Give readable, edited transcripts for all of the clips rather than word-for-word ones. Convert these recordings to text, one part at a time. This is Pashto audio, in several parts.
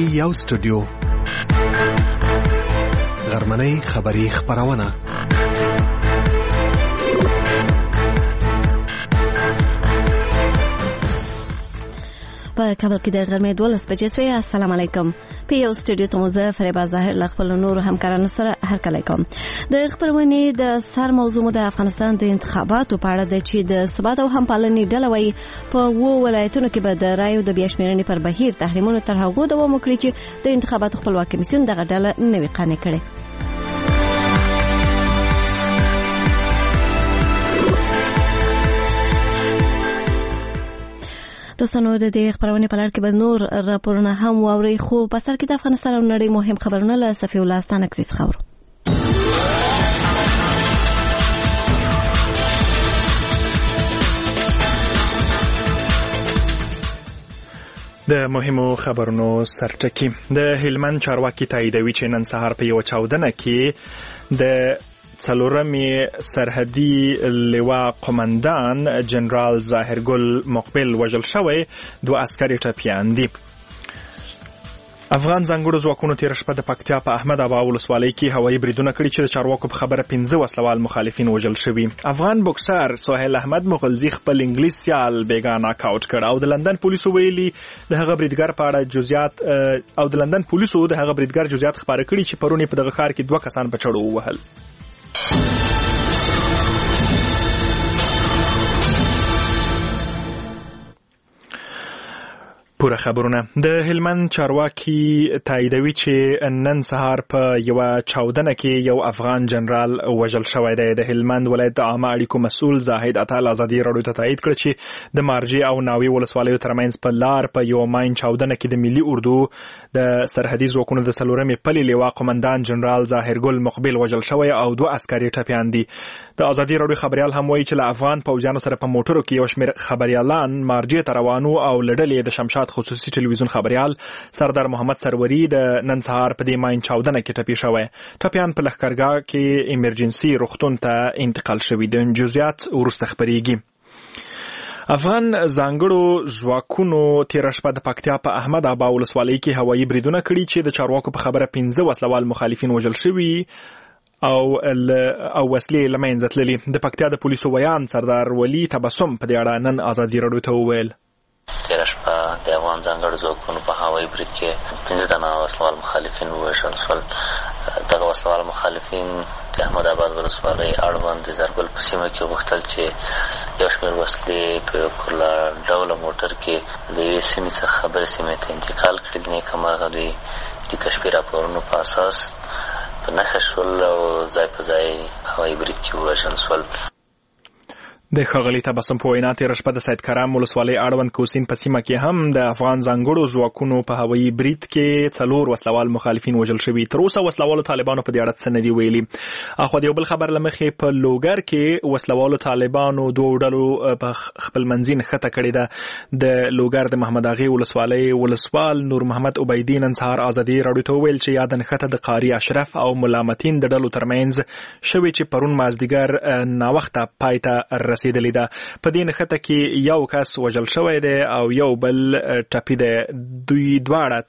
یو سټوډیو غرمنۍ خبری خبرونه په کابل کې د غرمې 12 بجې شوې. السلام علیکم. په یو سټوډیو ته مزه فریبا ظاهر ل خپل نور همکارانو سره هرکلی کوم. د خبرونې د سر موضوع د افغانستان د انتخاباتو په اړه د چې د ثبات او همپالنې ډله وایي په وو ولایتونو کې به د رایو د بیاشمیرنې پر بهیر تحریمونو تر هغو دوام وکړي چې د انتخاباتو خپلواک کمیسیون دغه ډله نوې قانع کړي. دوستانو د دې خبرونه په لړ کې به نور راپورونه هم واوري، خو په سر کې د افغانستان او نړۍ مهم خبرونه له صفي الله ستانکسیس خبرو. د مهمو خبرونو سرټکی. د هلمند چارواکي تاییدوي چې نن سهار په یو چاودنه کې د څلورمې سرحدي لوا قومندان جنرال ظاهرګل مقبل وژل شوی، 2 عسکر ټپیان دي. افغان ځانګړو ځواکونو تېره شپه د پکتیا په احمد ابا ولسوالۍ کې هوایي بریدونه کړي چې د چارواکو په خبره 15 وسلوال مخالفین وژل شوي. افغان بوکسر سهیل احمد مغلزي خپل انګلیس سیال بیګا ناک آوټ کړ او د لندن پولیسو ویلي د هغه بریدګر په اړه جزئیات او د لندن پولیسو د هغه بریدګر جزئیات خبره کړي چې پرونی په دغه ښار کې 2 کسان په چړو ووهل. پوره خبرونه. د هلمند چارواکي تاییدوي چې نن سهار په یو چاودنه کې یو افغان جنرال وژل شوی دی. د هلمند ولایت د عامه اړیکو مسؤل زاهد عطال ازادي راډیو ته تایید کړ چې د مارجې او ناوی ولسوالیو ترمنځ په لار په یو ماین چاودنه کې د ملي اردو د سرحدي ځواکونو د څلورمې پلې لوا قومندان جنرال ظاهرګل مقبل وژل شوی او 2 عسکر ټپیان دي. د ازادي راډیو خبريال هم وایي چې له افغان پوځیانو سره په موټرو کې یو شمېر خبريالان مارجې ته روانو او لړلې د شمشاد خصوصي ټلویزیون خبريال سردار محمد سروري د نن سهار په دې ماین چاودنه کې ټپي شوی. ټپیان په لښکرګاه کې ایمرجنسي روغتون ته انتقال شوي. د جزئیات وروسته خبريږي. افغان ځانګړو ځواکونو تېره شپه د پکتیا په احمد ابا ولسوالۍ کې هوایي بریدونه کړي چې د چارواکو په خبره 15 وسلوال مخالفین وژل شوي او وسلې له منځه تللي. د پکتیا د پولیسو ویان سردار ولی تبسم په دې اړه نن ازادي راډیو ته وویل. تېره شپه د افغان ځانګړو ځواکونو په هوایي برید کې 15 تنه وسلوال مخالفین ووژل شول. دغه وسلوال مخالفین د احمد آباد ولسوالۍ اړوند د زرګل په سیمه کې غوښتل چې یو شمېر وسلې په کله ډوله موټر کې د یوې سیمې څخه بلې سیمې ته انتقال کړي. نیک هماغه دوی د کشفي راپورونو په اساس په نښه شول او ځای په ځای هوایي برید کې ووژل شول. د ښاغلي تبسم په وینا تېره شپه د سید کرم ولسوالۍ اړوند کوسین په سیمه کې هم د افغان ځانګړو ځواکونو په هوایي برید کې 4 وسلوال مخالفین وژل شوي. تر اوسه وسلوالو طالبانو په دې اړه څه نه دي ویلي. اخو د یو بل خبر له مخې په لوګر کې وسلوالو طالبانو 2 ډلو په خپل منځي نښته کړې ده. د لوګر د محمد اغې ولسوالۍ ولسوال نور محمد عبیدي نن سهار ازادي راډیو ته وویل چې یاد نښته د قاری اشرف او ملامتین د ډلو ترمنځ شوې چې پرون مازدیګر ناوخته پای ته رسیدلې ده. په دې نښته کې یو کس وژل شوی دی او یو بل ټپي دی. دوی دواړه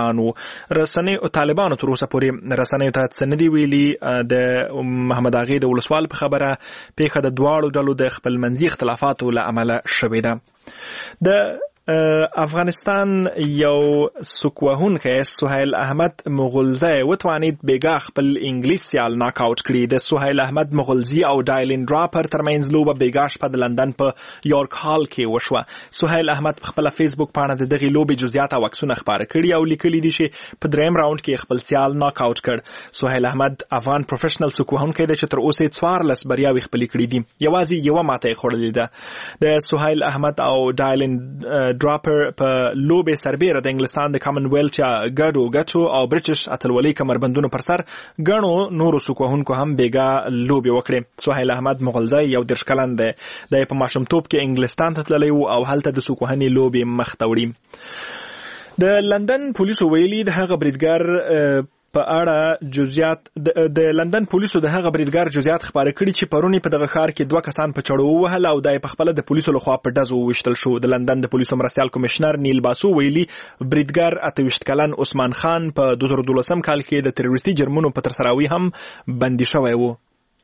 طالبانو تر اوسه پورې رسنیو ته څه نه دي ویلي. د محمد اغې د ولسوال په خبره پیښه د دواړو ډلو د خپل منځي اختلافاتو له امله شوې ده. د افغانستان یو سوکوهونکی سهیل احمد مغلزی وتوانید بیګا خپل انګلیس سیال ناک آوټ کړي. د سهیل احمد مغلزی او ډایلن ډراپر ترمنځ لوبه بیګا شپه د لندن په یورک هال کې وشوه. سهیل احمد په خپل فیسبوک پاڼه د دغې لوبې جزئیات او عکسونه خپاره کړي او لیکلي دي چې په 3م راوند کې خپل سیال ناک آوټ کړ. سهیل احمد افغان پروفیشنل سوکوهونکی دی چې تر اوسه 14 بریاوې خپلې کړې دي. یوازې یوه ماته یې خوړلې ده. د سهیل احمد او ډایلن ډراپر په لوبې سربیره د انګلستان د کامن ویلث ګډو ګټو او برټش اتلولۍ کمربندونو پر سر ګڼو نورو سوکوهونکو هم بیګا لوبې وکړې. سهیل احمد مغلزی 11 کلن دی. د په ماشومتوب کې انګلستان ته تللی او هلته د سوکوهنې لوبې مخ ته وړي. د لندن پولیسو ویلي د هغه بریدګر په اړه جزئیات د لندن پولیسو د هغه بریدګر جزئیات خبره کړي چې پرونی په دغه ښار کې 2 کسان په چړو وهل او دای په خپل د پولیسو لخوا په ډزو وشتل شو. د لندن د پولیسو مرستيال کمشنر نیل باسو ویلي بریدګر 28 کلن عثمان خان په 2012 کال کې د تروریستي جرمونو په ترسراوي هم بندي شوی و.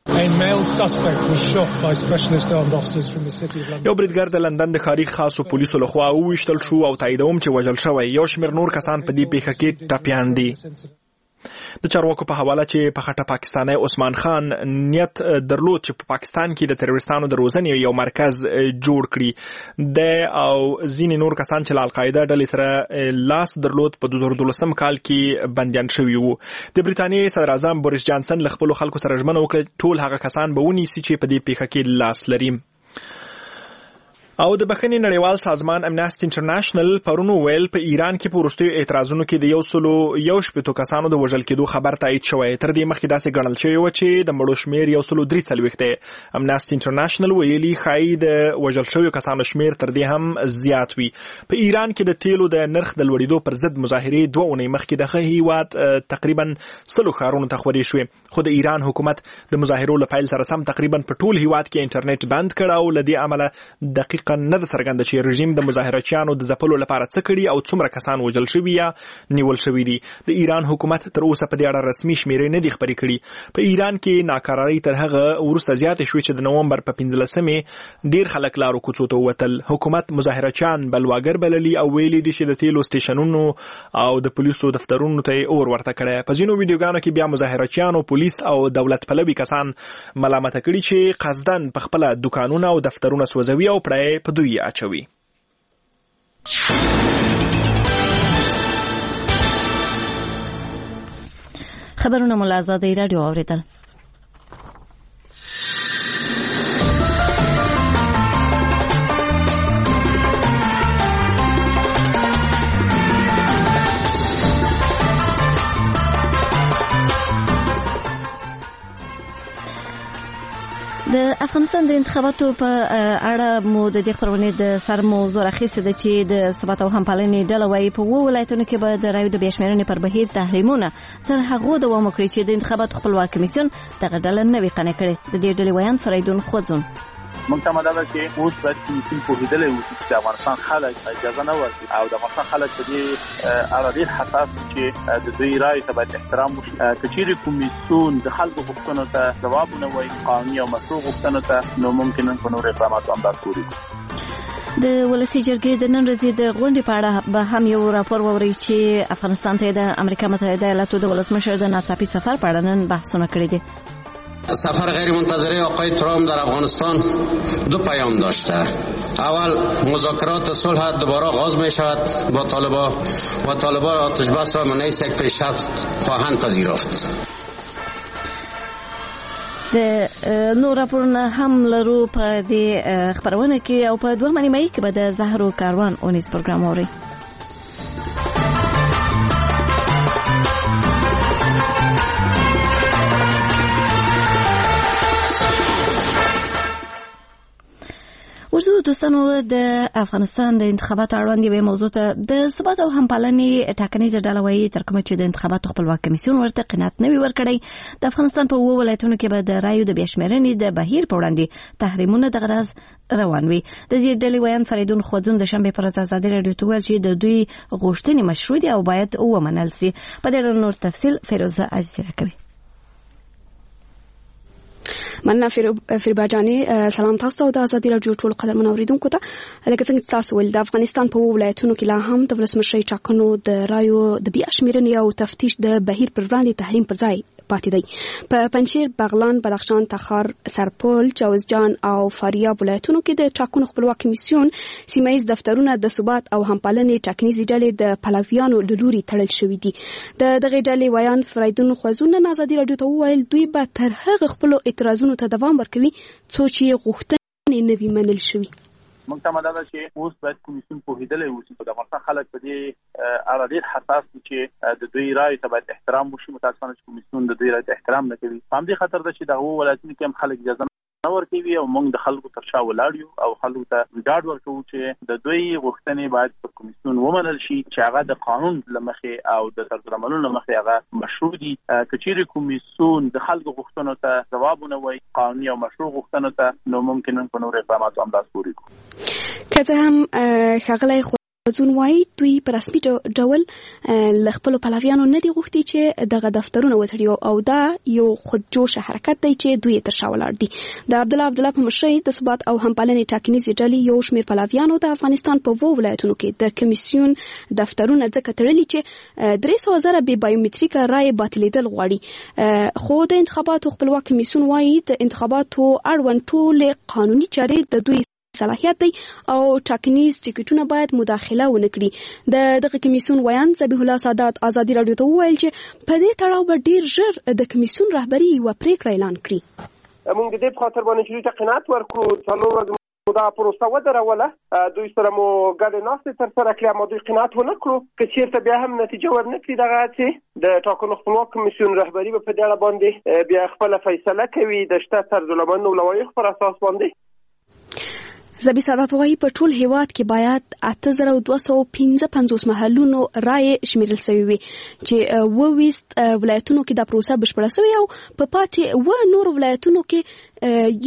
یو بریدګر د لندن د ښاري خاصو پولیسو لخوا وشتل شو او تاییدوم چې وژل شوی. یو شمېر نور کسان په دې پیښه کې ټپیان دي. د چارواکو په حواله چې په خټه پاکستاني عثمان خان نیت درلود چې په پاکستان کې د تروریستانو د روزنې یو مرکز جوړ کړي. د او ځینې نور کسان چې القاعده ډلې سره لاس درلود په 2012 کال کې بندیان شوي وو. د بریټانیې صدر اعظم بوریس جانسن له خپل خلکو سره ژمنه وکړه ټول هغه کسان به ونیسي چې په دې پیښه کې لاس لري. او د بخښنې نړیوال سازمان امنیستي انټرنیشنل پرونو ویل په ایران کې په وروستیو اعتراضونو کې د 111 کسانو د وژل کېدو خبر تایید شوی. تر دې مخکې داسې ګڼل شوی و چې د مړو شمېر 143 دی. امنیستي انټرنیشنل ویلي ښایي د وژل شویو کسانو شمېر تر دې هم زیات وي. په ایران کې د تیلو د نرخ د لوړېدو پر ضد مظاهرې 2 اونۍ مخکې دغه هیواد تقریبا 100 ښارونو ته خورې شوې. خو د ایران حکومت د مظاهرو له پیل سره سم تقریبا په ټول هیواد کې انټرنیټ بند کړ او له دې عمله دقیقاً نه د څرګنده چې رژیم د مظاهرچیانو د ځپلو لپاره څه کړي او څومره کسان وژل شوي یا نیول شوي دي. د ایران حکومت تر اوسه په دې اړه رسمي شمیرې نه دي خبرې کړي. په ایران کې ناکراري تر هغه وروسته زیاتې شوې چې د نومبر په 15مې ډیر خلک لارو کوڅو ته ووتل. حکومت مظاهرچیان بلواګر بللي او ویلي دي چې د تیلو سټیشنونو او د پولیسو دفترونو ته اور ورته کړی. په ځینو ویډیوګانو کې بیا مظاهرچیانو پولیس او دولت پلوي کسان ملامت کړي چې قصدن په خپل دکانونه او دفترونه سوځوي او پړې په دوی اچوي. خبرونه مو له آزادۍ راډیو اوریدل. د افغانستان د انتخاباتو په اړه مو د دې خبرونې د سر موضوع راخیسته ده چې د ثبات او همپالنې ډله وايي په 2 ولایتونو کې به د رایو د بېشمېرنې پر بهیر تحریمونه تر هغو دوام وکړي چې د انتخاباتو خپلواک کمیسیون دغه ډله نه وي قانع کړې. د دې ډلې ویان فریدون خوځون موږ ته مدار چې اوس باید کمیسیون پوهېدلی اوسي چې د افغانستان خلک اجازه نه ورکړي او د افغانستان خلک په دې اړه ډېر حساس دي چې د دوی رایې ته باید احترام وشي. که چیرې کمیسیون د خلکو غوښتنو ته ځواب ونه وایي قانوني او مشروع غوښتنو ته نو ممکن په نورو اقداماتو هم دستوري کړو. د ولسی جرګې د نن ورځې د غونډې په اړه به هم یو راپور ووري چې افغانستان ته د امریکا متحده ایالاتو د ولسمشر د ناڅاپي سفر په اړه نن بحثونه کړي دي. سفر غیر منتظره آقای ترامپ در افغانستان 2 پیام داشته. اول مذاکرات صلح دوباره آغاز می شود با طالبان آتش بس را منیس یک پیشرفت خواهند پذیرفت. د نور راپورونه هم لرو په دې خبرونه کې او په 2 مې کې به د زهرو کاروان اونیس پروګرام اوري. ورزو دوستانو د افغانستان د انتخاباتو اړوند یوه موضوع ته د ثبات او همپالنې ټاکنیزه ډله وایي تر کومه چې د انتخاباتو خپلواک کمیسیون ورته قناعت نه وي ورکړی. د افغانستان په 2 ولایتونو کې به د رایو د بېشمېرنې د بهیر په وړاندې تحریمونه دغه راز روان وي. د دې ډلې ویان فریدون خوځون د شنبې پر ورځ ازادي راډیو ته ویل چې د دوی غوښتنې مشروع دي او باید ومنل سي. په دې اړه نور تفصیل فیروزه عزیزی راکوي. مننه فریبا جانې. سلام تاسو ته او د ازادي راډیو ټول قدرمن اوریدونکو ته. لکه څنګه تاسو ول د افغانستان په ولایتونو کې لا هم د ولسمشر ټاکنو د رایو د بېشمېرنې او تفتیش د بهیر پر وړاندې تحریم پر ځای پاتې دی. په پنجشیر، بغلان، بدخشان، تخار، سرپل، جوزجان او فاریاب ولایتونو کې د ټاکنو خپلواک کمیسیون سیمایي دفترونه د ثبات او همپالنې ټاکنیزې ډلې د پلویانو له لوري تړل شوي دي. د دغه ډلې ویان فریدون خوځون نن ازادي راډیو ته وویل دوی به تر هغه خپل اعتراضونو ته دوام ورکوي څو چې غوښتنې نه وي منل شوي. موږ ته مدار چې اوس باید کمیسیون پوهېدلی اوسي چې د افغانستان خلک په دې اړه ډېر حساس دي چې د دوی رایې ته باید احترام وشي. متاسفانه چې کمیسیون د دوی رایې ته احترام نه کوي. په همدې خاطر ده چې د هغو ولایتونو کې هم خلک اجازه نور کوي او موږ د خلکو تر شا ولاړ یو او خلکو ته ډاډ ورکوو چې د دوی غوښتنې باید په کمیسیون ومنل شي چې هغه د قانون لمخې او د طرزالعملونو لمخې هغه مشروع دي. کچېرې کمیسیون د خلکو غوښتنو ته ځواب ونه وایي قانوني او مشروع غوښتنو ته نو ممکن په نور اقداماتو هم لاس پورې کړو. که څه هم ښاغلی ځون وایي دوی په رسمي ډول له خپلو پلویانو نه دي غوښتي چې دغه دفترونه وتړي او دا یو خودجوشه حرکت دی چې دوی تر شا ولاړ دي. د عبدالله په مشرۍ د ثبات او همپالنې ټاکنیزې ډلې یو شمېر پلویانو د افغانستان په 2 ولایتونو کې د کمیسیون دفترونه ځکه تړلي چې 300,000 بې بایومتریکه رایې باطلېدل غواړي. خو د انتخاباتو خپلواک کمیسیون وایي د انتخاباتو اړوند ټولې قانوني چارې د دوی صلاحیت دی او ټاکنیز ټیکټونه باید مداخله ونه کړي. دغه کمیسیون ویان ذبیح الله سادات ازادي راډیو ته وویل چې په دې تړاو به ډیر ژر د کمیسیون رهبري یوه پریکړه اعلان کړي. موږ د دې په خاطر باندې چې دوی ته قناعت ورکړو څلور ورځې دا پروسه ودروله دوی سره مو ګډې ناستې ترسره کړې اما دوی قناعت ونه کړو که چېرته بیا هم نتیجه ورنه کړي دغه چې د ټاکنو خپلواک کمیسیون رهبري به په دې اړه باندې بیا خپله فیصله کوي د شته طرزالعملونو لوایحو پر اساس باندې. ذبیح سادات وایي په ټول هیواد کې باید 8255 محلونو رایې شمیرل شوې وي چې 22 ولایتونو کې دا پروسه بشپړه شوې او په پاتې نور ولایتونو کې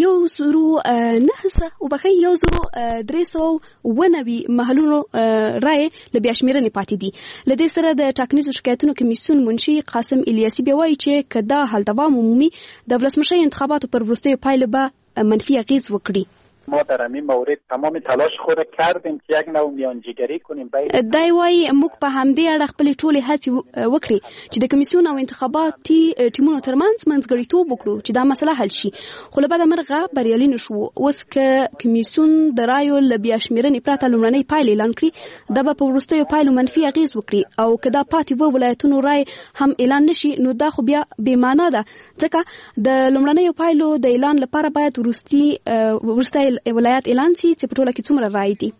1390 محلونو رایې له بیا شمیرنې پاتې دي. له دې سره د ټاکنیزو شکایتونو کمیسیون منشي قاسم الیاسي بیا وایي چې که دا حال دوام ومومي د ولسمشر انتخاباتو پر وروستیو پایلو به منفي اغیز وکړي. ما در همین مورد تمام تلاش خود کردیم که یک نوع میانجیگری کنیم. دای وای موږ په همدې اړه خپل ټولې هڅې وکړي چې د کمیسیون او انتخاباتي ټیمونو ترمنځ منځګړیتوب وکړو چې دا مسله حل شي. خو له بده مرغه بریالي نشو. اوس که کمیسیون د رایو له بیا شمیرنې پرته لومړنۍ پایلې اعلان کړي دا به په وروستیو پایلو منفي اغیز وکړي او که دا پاتې ولایتونو رای هم اعلان نشي نو دا خو بیا بې معنا ده ځکه د لومړنیو پایلو د اعلان لپاره باید وروستی ولایت اعلان سي چې په ټوله کې څومره رایې دي.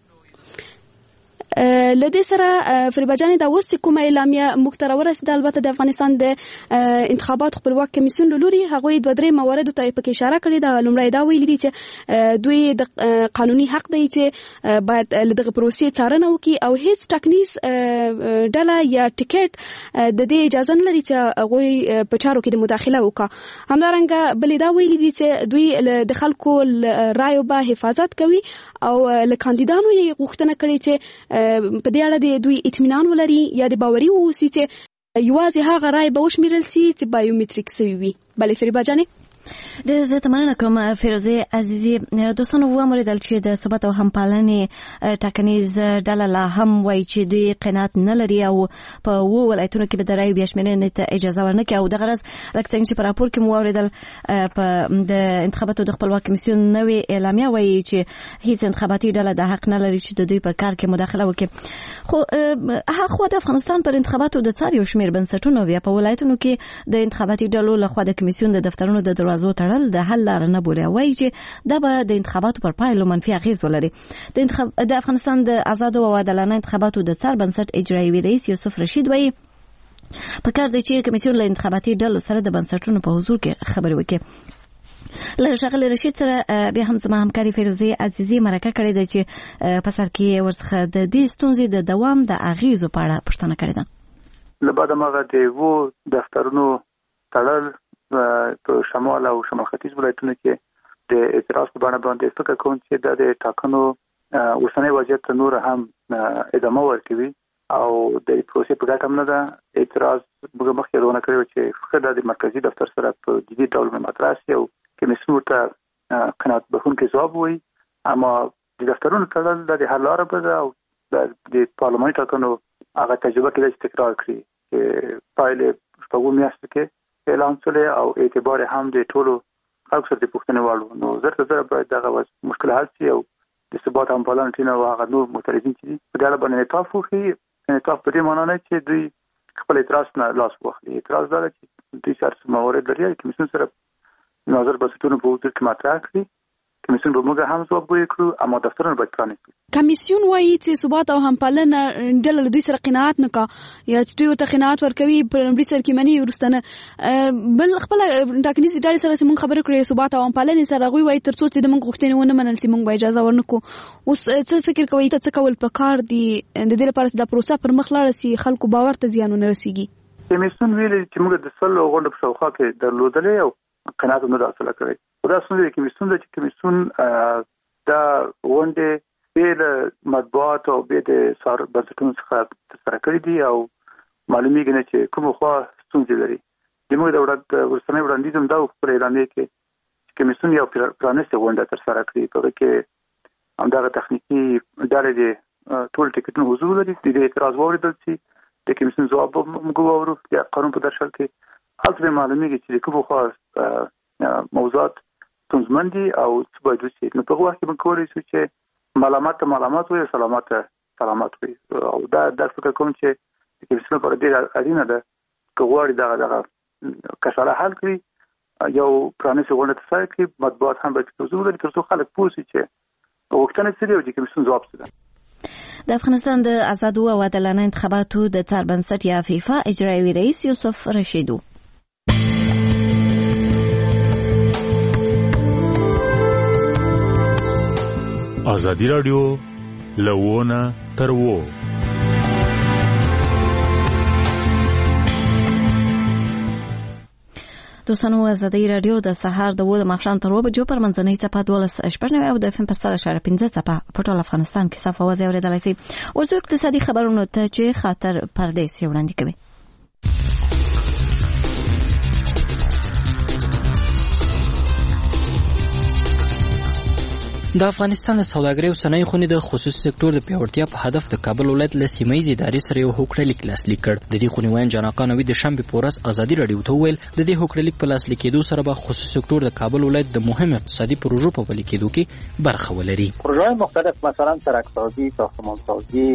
لدې سره فریبا جان دا اوس کومه اعلامیه موږ ته راورسېده البته د افغانستان د انتخابات خپلواک کمیسیون له لوري هغوی 2-3 مواردو ته پکې اشاره کړې ده. لومړی دا ویلي دي چې دوی د قانوني حق دی چې باید له دغه پروسې څارنه وکړي او هیڅ ټاکنیز ډله یا ټیکټ د دې اجازه نه لري چې هغوی په چارو کې د مداخله وکړي. همدارنګه بلې دا ویلي دي چې دوی د خلکو رایو به حفاظت کوي او له کاندیدانو یې غوښتنه کړې چې په دې اړه د دوی اطمینان ولري یا د باوري اوسي چې یوازې هغه رای به وشمیرل سي چې بایومتریک شوی وي. بلې فریبا جانې د زه تمنه کوم فیروزه عزیزي دوستانو وموریدل چې د ثبات او همپالنې ټاکنیز ډله لا هم وایي چې دوی قناعت نه لري او په ولایتونو کې به د رایو بیا شمیرنې ته اجازه ورنکړي او دغه راز لکه څنګه چې په راپور کې مو واوریدل په د انتخاباتو د خپلواک کمیسیون نوې اعلامیه وایي چې هیڅ انتخاباتي ډله د حق نه لري چې د دوی په کار کې مداخله وکړي. خو د افغانستان پر انتخاباتو د څار یو شمېر بنسټونو بیا په ولایتونو کې د انتخاباتي ډلو لخوا د کمیسیون د دفترونو د دروازو تړل د حل لاره نه بولي. وایي چې دا به د انتخاباتو پر پایلو منفي اغیز ولري. د افغانستان د آزادو او عادلانه انتخاباتو د څار بنسټ اجرایي رئیس یوسف رشید وایي پکار دی چې کمیسیون له انتخاباتي ډلو سره د بنسټونو په حضور کې خبرې وکړي. له ښاغلي رشید سره بیا هم زما همکاري فیروزه عزیزي مرکه کړې ده چې په سر کې ورڅخه د دې ستونزې د دوام د اغیزو په اړه پوښتنه کړې ده. له بعد مغه د دفترونو تړل په شمال او شمال ختیځ ولایتونو کې د اعتراض په بڼه باندې فکر کوم چې د ټاکنو اوسنۍ وضعیت نور هم ادامه ورکوي او د پروسې په ګټه نه ده. اعتراض موږ مخکې یادونه کړې چې فقط د مرکزی دفتر سره په جدي ډول مطرح شي او کمیسیون ته قناعت بخښونکی ځواب وایي اما د دفترونو تړل د حل لاره به او د پارلماني ټاکنو هغه تجربه کې تکرار کړي چې پایلې په میاشتو کې اعلان شوی او اعتبار هم د ټولو خلکو سره د پوښتنې وړ نو زر باید دغه مشکل حل شي او د ثبات همپالنې ټیم او هغه نور مترجمین چې په دې اړه باندې انعطاف وکړي. انعطاف په دې معنی نه چې دوی خپل اعتراض نه لاس واخلي. اعتراض دا چې دوی سره موارد لري چې کمیسیون سره نظر بسټونو په حضور کې مطرح کړي کمیسیون به موږ هم ځواب وکړو اما دفترونه باید پرانیستي. کمیسیون وایي چې ثبات او همپالنه ډله له دوی سره قناعت نه کا یا چې دوی ورته قناعت ورکوي په لومړي سر کې مني وروستنه بل خپل ټاکنیزې ډلې سره چې موږ خبرې کړې ثبات او همپالنې سره هغوی وایي تر څو چې د موږ غوښتنې ونه منل شي موږ به اجازه ورنکړو. اوس څه فکر کوئ ته څه کول پکار دي د دې لپاره چې دا پروسه پر مخ لاړه شي خلکو باور ته زیان ونه رسیږي؟ کمیسیون ویلي چې موږ د 100 غونډو په شاوخوا کې درلودلې او قناعت نه حاصله کړې. دا څنګه کمیسیون د کمیسیون دا غونډې به مطبوعات او به د بنسټونو څخه ترسره کړې دي او معلومیږي نه چې کومه خوا ستونزې لري. موږ د ورسنۍ وړاندیز هم دا په اعلامیه کې کمیسیون یو پرانیسته غونډه ترسره کړې په کې همدغه تخنیکی ډلې د ټول ټیکټونو حضور لري. د اعتراض واوریدل شي د کمیسیون ځواب موږ واورو د قانون په درشل کې هلته معلومیږي چې کومه خوا موضوعات ستونزمن دي او څه باید وشي. نو په وخت کې موږ کولی شو چې ملامت وي سلامت وي او دا فکر کوم چې د کمیسیون لپاره ډېره اړینه ده که غواړي دغه کشاله حل کړي یو پرانیستې غونډه ترسره کړي مطبوعات هم باید حضور ولري تر څو خلک پوه شي چې غوښتنې څه دي او د کمیسیون ځواب څه ده. د افغانستان د آزادو او عادلانه انتخاباتو د څار بنسټ یا فیفا اجرایوي رئیس یوسف رشیدو ازادي رادیو لوونه تر وو. دوستانو ازادي رادیو د سهار د 2 ماښام تر 2 بجو پر منځنۍ څپه 12.9 او د FM پر 3.15 څپه په ټول افغانستان کې صفه وځي اوریدلای شي. ورته اقتصادي خبرونه ته چې خاطر پردیس وړاندې کوي. د افغانستان د سوداګرۍ او صنایع خونې د خصوصي سکتور د پیاوړتیا په هدف د کابل ولایت له سیمه‌ییزې ادارې سره یو هوکړلیک لاسلیک کړ. د دې خونې وایي جانقا نوید د شنبې په ورځ ازادي رادیو ته وویل د دې هوکړلیک په لاسلیک کېدو سره به خصوصي سکتور د کابل ولایت د مهم اقتصادي پروژو په پلي کېدو کې برخه ولري. پروژه‌های مختلف مثلا سرک‌سازی، ساختمان‌سازی،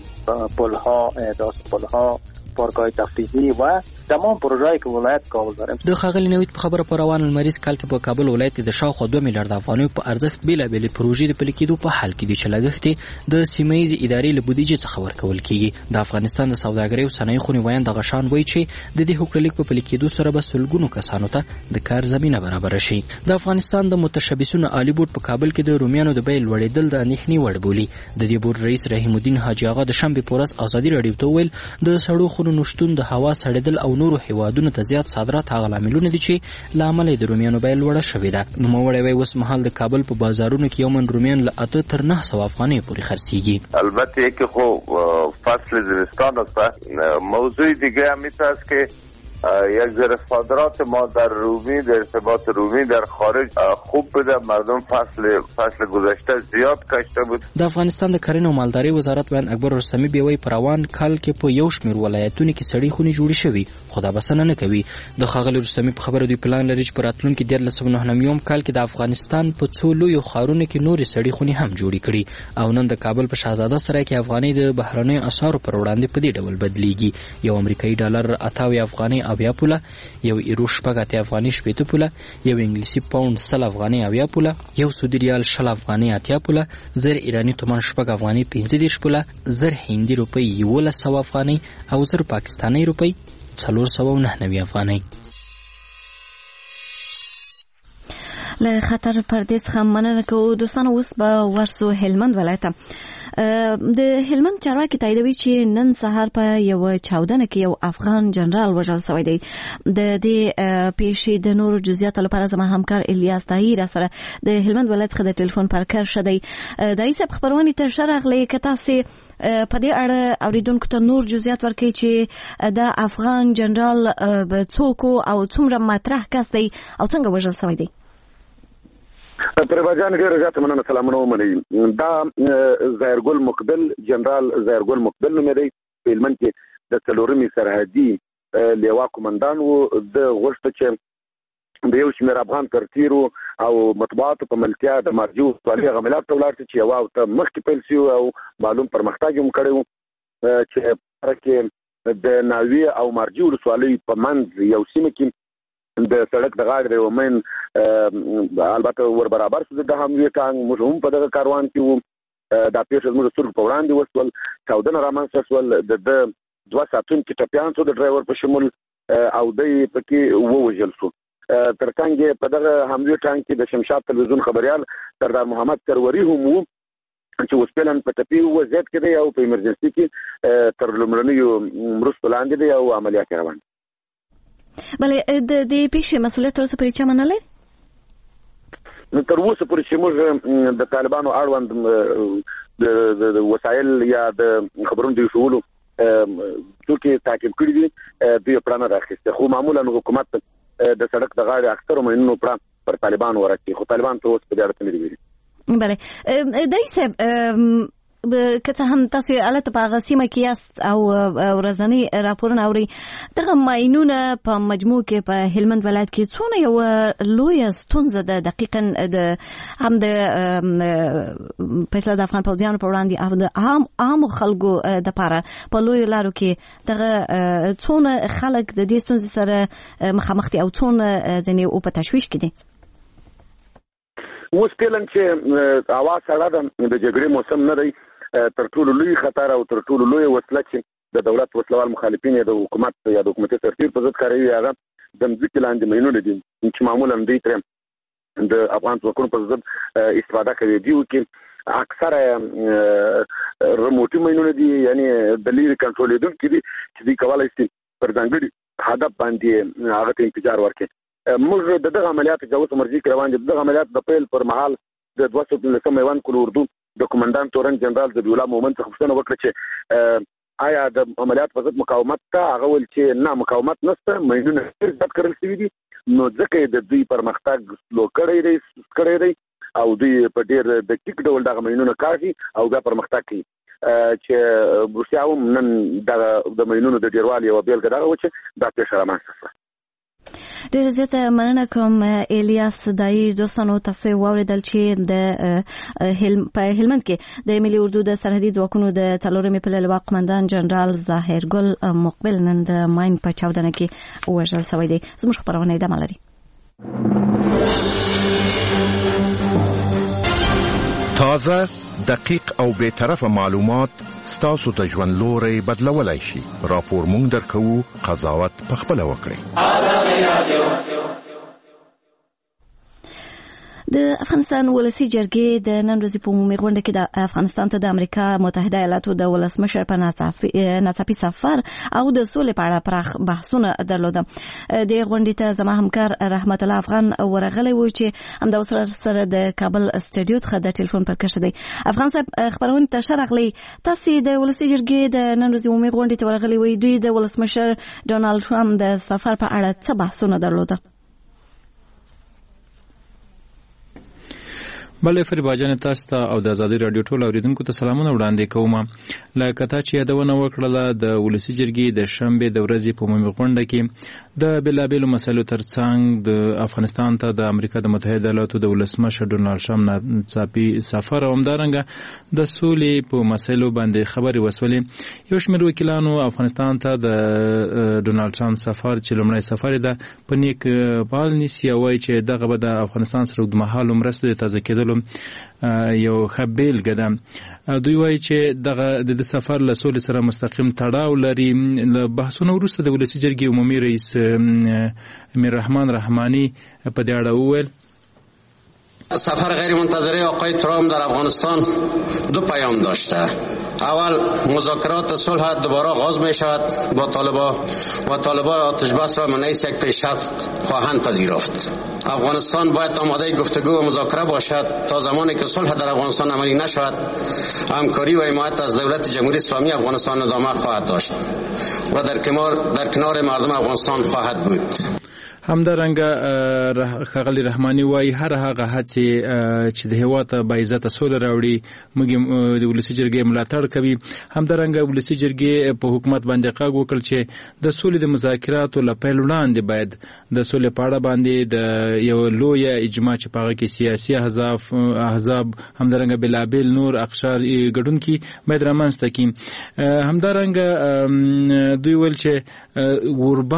پل‌ها، احداث پل‌ها، پارک‌های تفریحی و تمام پروژه‌ای که ولایت کابل داره. د خاغلی نوید په خبره پر روان المریض کال کې په کابل ولایت کې د شاوخوا 2 میلیارډ افغانیو په ارزښت بیلابېلې پروژې د پلي کېدو په حال کې دي چې لګښت د سیمه‌ییزې ادارې له بودیجې څخه ورکول کېږي. د افغانستان د سوداګرۍ او صنایع خونې وایي دغه شان وایي چې د دې هوکړلیک په پلي کېدو سره به سلګونو کسانو ته د کار زمینه برابر شي. د افغانستان د متشبثینو عالی بورډ په کابل کې د رومیانو د بیې لوړېدل د اندېښنې وړ بولي. د دې بورډ رئیس رحیم الدین حاجي آغا د شنبې په ورځ ازادي رادیو ته وویل د سړو خونو نشتون د هوا سړېدل او نورو هیوادونو ته زیات صادرات هغه لاملونه دي چې له امله د رومیانو بیه لوړه شوې ده. نوموړی وایي اوس مهال د کابل په بازارونو کې یو من رومیان له 8 تر 900 افغانیو پورې خرڅېږي. البته که خب فصل زمستان است. موضوع دیگه هم این است که یک ذره صادرات ما در رومی در ارتباط رومی در خارج خوب بوده. مردم فصل گذشته زیاد کاشته بود. د افغانستان د کرنې او مالدارۍ وزارت ویان اکبر رستمی بیوی پر روان کال کې په یو شمېر ولایتونو کې سړې خونې جوړې شوي خو دا بسنه نه کوي. د ښاغلي رستمی په خبره دوی پلان لري چې په راتلونکي 1999 کال کې د افغانستان په څو لویو ښارونو کې نورې سړې خونې هم جوړې کړي او نن د کابل په شهزاده سرای کې افغانۍ د بهرنیو اسعارو پر وړاندې په دې ډول بدلیږي. یو امریکایي ډالر 88 افغانۍ 80 پوله، یو ایرو 80 افغانۍ 80 پوله، یو انګلیسي پاوند 100 افغانۍ 80 پوله، یو سعودي ریال 60 افغانۍ 80 پوله، زر ایرانی تومان 80 افغانۍ 15 پوله، زر هندي روپۍ 1100 افغانۍ او زر پاکستاني روپۍ 499 افغانۍ. له خطر پردیس څخه مننه کوو. دوستانو اوس به ورسو هلمند ولایت ته. د هلمند چارواکي تاییدوي چې نن سهار په یو چاودنه کې یو افغان جنرال وژل شوی دی. د دې پیښې د نورو جزئیاتو لپاره زما همکار الیاس طاهر سره د هلمند ولایت څخه د ټلیفون پر کار شدی. د ایسب خبرونه ته شرغلې کته سي په دې اړه اوریدونکو ته نور جزئیات ورکړي چې د افغان جنرال به څوک او څومره مطرح کس دی او څنګه وژل شوی دی. پرباجان ډېر زیات مننه سلامونه ومنئ. دا ظاهرګل مقبل جنرال ظاهرګل مقبل نوم دی. په هلمند کې د څلورمې سرحدي لیوا قومندان و. د غوښته چې د یو شمېر افغان ترتیرو او مطبوعاتو په ملتیا د مارجو ولسوالۍ غملات ته ولاړ چې یوه ورته مخکې پیل شي او معلوم پرمختګ هم کړی و چې کې د ناوې او مارجو ولسوالۍ په منځ یو سیمه کې د سړک د غاړې د ومن البته ور برابر شو د هموی ټانګ موږ هم په دغه کاروان کې وو دا پیښه زموږ سترګو په وړاندې وشول چاودنه رامنځته شول د 2 ساعتونکي ټپیان شو د ډرایور په شمول او دی پکې ووژل شو ترڅنګ په دغه هموی ټانګ کې د شمشاد تلویزیون خبريال سردار محمد سروري هم وو چې وسپلن په ټپي وضعیت کې دی او په ایمرجنسي کې تر لومړنیو مرستو لاندې دی او عملیات روان بلې د دې پیښې مسؤلیت تر اوسه پورې چا منلی؟ نو تر اوسه پورې چې موږ د طالبانو اړوند د وسایل یا د خبرونو د شولو څوک تعقیب کړی دي د پلان راخسته خو معمولا حکومت د سړک د غاړې اکثر مینو پر طالبان ورکړي خو طالبان ته اوس په دې اړه نه دی. بله دای صاحب که هم تاسو البته په هغه سیمه کې یاست او ورځنی راپورونه اوري دغه ماینونه په مجموع کې په هلمند ولایت کې څونه یو لوی ستونزه ده دقیقاً د هم د فیصله د افغان پوځیانو په وړاندې او د عام خلکو د پاره په لوی لارو کې دغه څونه خلک د دې ستونزې سره مخامخ دي او څونه ځنې او په تشویش کې دي. اوس کله چې اواز سره د جګړې موسم نه دی تر ټولو لوی خطر او تر ټولو لوی وسله چې د دولت وسلوال مخالفین یا د حکومت یا د حکومتي سرتیر په ضد کاروي هغه د مځکې لاندې مینونه دي چې معمولا دوی ترې د افغان ځواکونو په ضد استفاده کوي دیو کې اکثره ریموټي مینونه دي یعنی د لیري کنټرولېدونکي دي چې دوی کولای شي پر ځانګړي هدف باندې هغه ته انفجار ورکړي. موږ دغه عملیات جوړ مرزي روان دي دغه عملیات د پیل پر مهال د 219 کول اردو د کمانډان تورن جنرال ذبیح الله مومن څخه پوښتنه وکړه چې آیا د عملیات په ضد مقاومت ته هغه ول چې نه مقاومت نشته مینونه ضد کړل شوی دي نو ځکه د دوی پرمختګ سلو کړی دی او دوی په ډیر د ټیک ډول دغه مینونه کاږي او بیا پرمختګ کوي چې روسیاوم نن د مینونو د ډیروالي او بیلګه دغه و چې دا پیښه رامنځته شوه. ډېر زیاته مننه کوم الیاس دای دوستانو تاسو واوریدل چې د هلمند کې د ملي اردو د سرحدي ځواکونو د تلورمې په لوا قومندان جنرال ظاهر ګل مقبل نن د ماین په چاودنه کې وژل شوی دی. زموږ خبرونه ادامه لري. تازه دقیق او به طرفه معلومات ستاسو د ژوند لوري بدلولای شي. راپور مونږ درکو قضاوت په خپل وکړئ. د افغانستان ولسی جرګې د نن ورځې په عمومي غونډه کې د افغانستان ته د امریکا متحده ایالاتو د ولسمشر په ناڅاپي سفر او د سولې په اړه پراخ بحثونه درلودل. د غونډې ته زما همکار رحمت الله افغان ورغلی و چې همدا سره د کابل استودیو څخه د ټلیفون پر کښ دی. افغان صاحب خبرونه ته شرغلی تاسو د ولسی جرګې د نن ورځې عمومي غونډې ته ورغلی وي دوی د ولسمشر ډونالد ټرمپ د سفر په اړه څه بحثونه درلودل؟ بلې فریبا جان تاسو ته او د ازادي رادیو ټول اوریدونکو ته سلامونه وړاندې کوم. لکه تا چې یادونه وکړه د ولسی جرګې د شنبه د ورځې په عمومي غونډه کې د بلابلو مسلو ترڅنګ د افغانستان ته د امریکا د متحده ایالاتو د ولسمشر ډونالد ټرمپ ناڅاپي سفر او همدارنګه د سولې په مسلو باندې خبرې وسولې. یو شمېر وکیلانو افغانستان ته د ډونالد ټرمپ سفر چې لومړی سفر ده په نیک بال نیسي او وايي چې دغه به د افغانستان سره د مهالو مرستو د تازه کېدلو یو خبيل قدم. دوی وایي چې دغه د سفر له سولې سره مستقیم تړاو لري. له بحثونو وروسته د ولسی جرګې عمومي رئیس امیر رحمان رحمانی په دې اړه وویل سفر غیر منتظره آقای ترامپ در افغانستان دو پیام داشته. اول مذاکرات صلح دوباره آغاز می شود با طالبان آتش بس را منعیس یک پیشرفت خواهند پذیرفت. افغانستان باید آماده گفتگو و مذاکره باشد. تا زمانی که صلح در افغانستان عملی نشود همکاری و حمایت از دولت جمهوری اسلامی افغانستان ادامه خواهد داشت و در کنار مردم افغانستان خواهد بود. همدارنګه خغلی رحمانی وای هر هغه هڅې چې د هیواد با عزت سول راوړي موږ د ولسی جرګې ملاتړ کوي. همدارنګه ولسی جرګې په حکومت باندې قاګ وکړ چې د سولې د مذاکراتو لپاره وړاندې باید د سولې په اړه باندې د یو لوی اجماع چې په هغه کې سیاسي احزاب همدارنګه بلابل نور اقشار ګډونکي باید رامنځته کړي. همدارنګه دوی ول چې قربان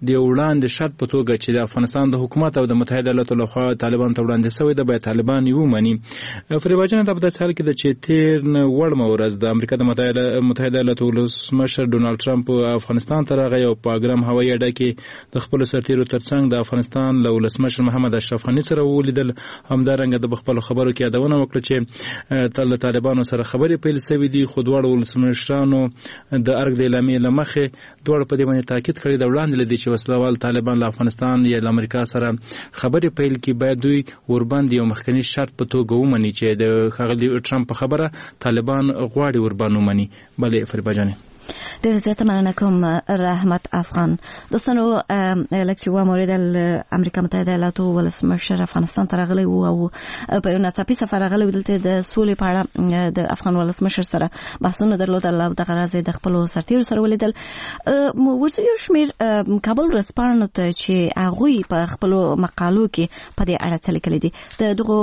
د وړاندې شرط په توګه چې د افغانستان د حکومت او د متحده ایالاتو لخوا طالبان ته وړاندې شوی د باید طالبان یې ومني. فریبا جان دا په داسې حال کې ده چې تیر نه وړمه ورځ د امریکا د متحده ایالاتو ولسمشر ډونالډ ټرمپ افغانستان ته راغی او په اګرام هوایي اډه کې د خپلو سرتیرو ترڅنګ د افغانستان له ولسمشر محمد اشرف غني سره ولیدل. همدارنګه د خپلو خبرو کې یادونه وکړه چې له طالبانو سره خبرې پیل شوې دي، خو دواړو ولسمشرانو د ارګ د اعلامیې له مخې دواړو په دې باندې تاکید کړی د وړاندې له دې چې وسلوال طالبان له افغانستان یا له امریکا سره خبرې پیل کړي باید دوی ورباندې یو مخکنی شرط په توګه ومني چې د ښاغلي ټرمپ په خبره طالبان غواړي ورباندې ومني. بله فریبا جانې ډېر زیاته مننه کوم رحمت افغان. دوستانو لکه چې ومورید امریکا متحده ایالاتو ولسمشر افغانستان ته راغلی و او په یو ناڅاپي سفر راغلی و، دلته د سولې په اړه د افغان ولسمشر سره بحثونه درلودل او دغه راز د خپلو سرتیرو سره ولیدل. ورسره یو شمېر کابل ورځپاڼو ته چې هغوی په خپلو مقالو کې په دې اړه څه لیکلي دي، د دغو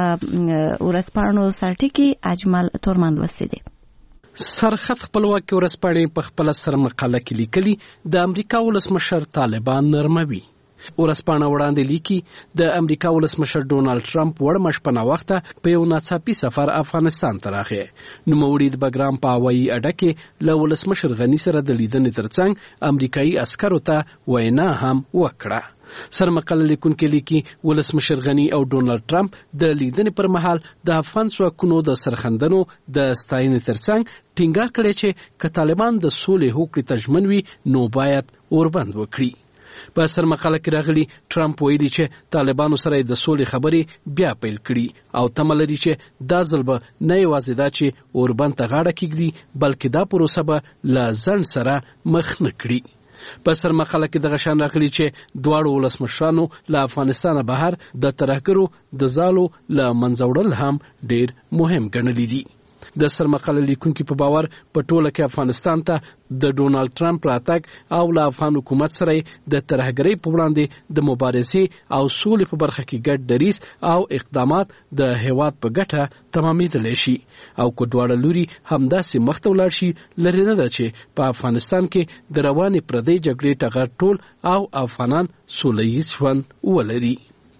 ورځپاڼو سرټکي اجمل تورمان لوستي دي. سرخط خپلواکي ورځپاڼې په خپله سرمقاله کې لیکلي د امریکا ولسمشر طالبان نرموي. ورځپاڼه وړاندې لیکي د امریکا ولسمشر ډونالډ ټرمپ وړمه شپه ناوخته په یو ناڅاپي سفر افغانستان ته راغی. نوموړي د بګرام په هوایي اډه کې له ولسمشر غني سره د لیدنې ترڅنګ امریکایي عسکرو ته وینا هم وکړه. سرمقاله لیکونکي لیکي ولسمشر غني او ډونالډ ټرمپ د لیدنې پر مهال د افغان ځواکونو د سرښندنو د ستاینې ترڅنګ ټینګار کړی چې که طالبان د سولې هوکړې ته ژمن وي نو باید اوربند وکړي. په سرمقاله کې راغلي ټرمپ ویلي چې طالبانو سره د سولې خبرې بیا پیل کړي او تمه لري چې دا ځل به نه یوازې دا چې اوربند ته غاړه کېږدي بلکې دا پروسه به له ځنډ سره مخ نه کړي. په سرمقاله کې دغه شان راغلي چې دواړو ولسمشرانو له افغانستانه بهر د ترهګرو د ځالو له منځه وړل هم ډېر مهم ګڼلي دي. د سرمقاله لیکونکي په باور په ټوله کې افغانستان ته د ډونالډ ټرمپ راتګ او له افغان حکومت سره د ترهګرۍ په وړاندې د مبارزې او سولې په برخه کې ګډ دریځ او اقدامات د هیواد په ګټه تمامېدلی شي او که دواړه لوري همداسې مخته ولاړ شي لرې نه ده چې په افغانستان کې د روانې پردۍ جګړې ټغر ټول او افغانان سوله ییز ژوند ولري.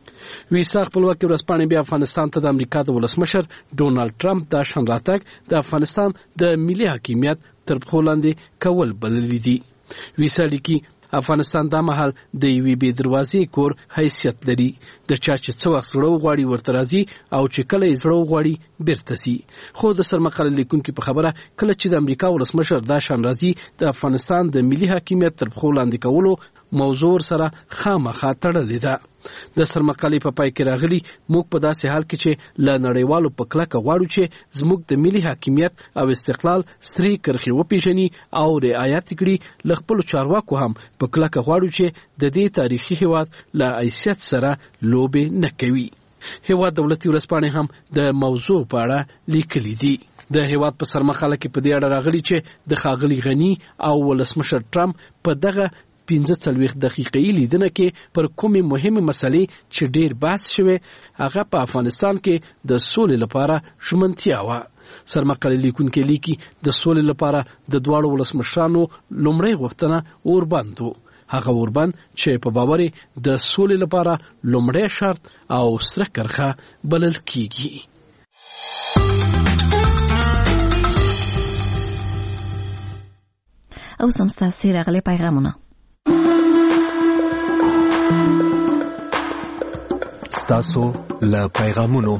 ویسا خپلواکي ورځپاڼې بیا افغانستان ته د امریکا د ولسمشر ډونالډ ټرمپ دا شان راتګ د افغانستان د ملي حاکمیت تر پښو لاندې کول بللي دي. ویسا لیکي افغانستان دا مهال د یوې بې دروازې کور حیثیت لري، د چا چې څه وخت زړه وغواړي ورته راځي او چې کله یې زړه وغواړي بیرته ځي. خو د سرمقاله لیکونکي په خبره کله چې د امریکا ولسمشر دا شان راځي د افغانستان د ملي حاکمیت تر پښو لاندې کولو موضوع سره خامخا تړلې ده. د سرمقالې په پای کې راغلي موږ په داسې حال کې چې له نړیوالو په کلکه غواړو چې زموږ د ملي حاکمیت او استقلال سرې کرښې وپیژني او رعایت کړي. له خپلو چارواکو هم په کلکه غواړو چې د دې تاریخي هیواد له حیثیت سره لوبې نه کوي. هیواد دولتي ورځپاڼې هم د موضوع په اړه لیکلي دي. د هیواد په سرمقاله کې په دې اړه راغلي چې د ښاغلي غني او ولسمشر ټرمپ په دغه 45 دقیقې لیدنه کې پر کومې مهمه مسلې چې ډېر بحث شوی هغه په افغانستان کې د سولې لپاره ژمنتیا وه. سرمقاله لیکونکي لیکي د سولې لپاره د دواړو ولسمشرانو لومړی غوښتنه اوربند و، هغه اوربند چې په باور د سولې لپاره لومړی شرط او سره کرښه بلل کیږي. اوس هم ستاسې راغلي پیغامونه. ستاسو له پیغامونو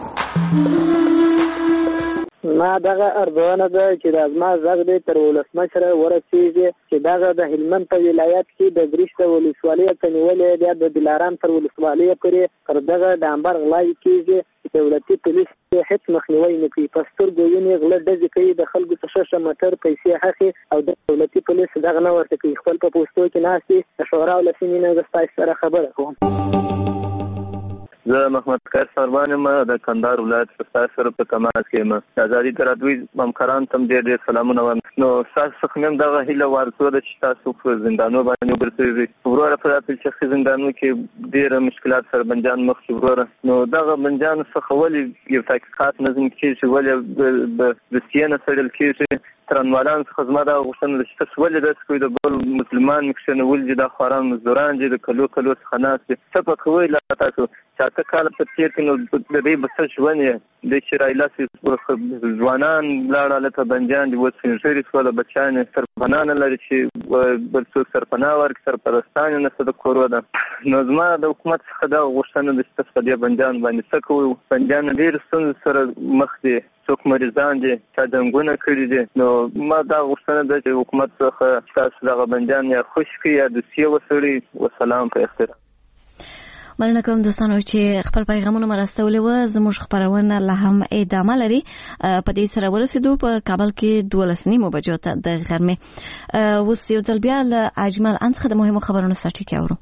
ما دغه ارزونه ده چې د ازما زغ دی تر ولسمشر ورسیږي چې دغه د هلمند په ولایت کې د برېښنا ولسوالۍ ته نیولې بیا د دلارام تر ولسوالۍ پورې تر دغه د انبار غلای کېږي. دولتي پولیس هیڅ مخنیوي نه کوي، په سترګو وینې غله ډزې کوي، د خلکو څخه ششه موټر پیسې اخلي او د دولتي پولیس دغه نه ورته کوي. خپل په پوسټو کې ناستې د شورا او لسینې نه د ستاسو سره خبره کوم. زه محمد خیر سربان یم د کندهار ولایت ستاسو سره په تماس کې یم. د ازادي ترادوی همکاران ته ډېر ډېر سلامونه وایم. نو ستاسو څخه هم دغه هیله وارزو ده چې تاسو په زندانو باندې وګرځئ. وروره په داسې چې زندانو کې ډېر مشکلات سره بندیان مخ شي. وروره نو دغه بندیان څخه ولې یو تحقیقات نظم کېږي، ولې د سیې نه څېړل کېږي څرنګوالانو څخه زما دا غوښتنه ده چې تاسو ولې داسې کوئ، د بل مسلمان مې کښېنول دي، دا خواران مزدوران دي، د کلو څخه ناست دي، څه به کوئ لا تاسو چې 8 کاله په تېر کړي، نو د دې به څه ژوند یې دی چې رایلاسې ځوانان لاړه هلته بندیان دي، اوس سپین ږیري شوله، بچیان یې سرپناه نه لري چې بل څوک سرپناه ورکړي، سرپرستان یې نشته د کورو ده. نو زما د حکومت څخه دا غوښتنه ده چې تاسو په دې بندیانو باندې څه کوئ. بندیان ډېرو ستونزو سره مخ دي، څوک مریضان دي، چا جنګونه کړي دي. نو ما دا غوښتنه ده چې حکومت څخه تاسو دغه بندیان یا خوشي کړي یا دوسیه وڅېړي. وسلام په اختیار. مننه کوم دوستانو چې خپل پیغامونه مرستولې و. زموږ خبرونه لا هم ادامه لري. په دې سره ورسېدو په کابل کې 12:30 بجو ته د غرمې. اوس یو ځل بیا له اجمل څخه د مهمو خبرونو سرټکی اورو.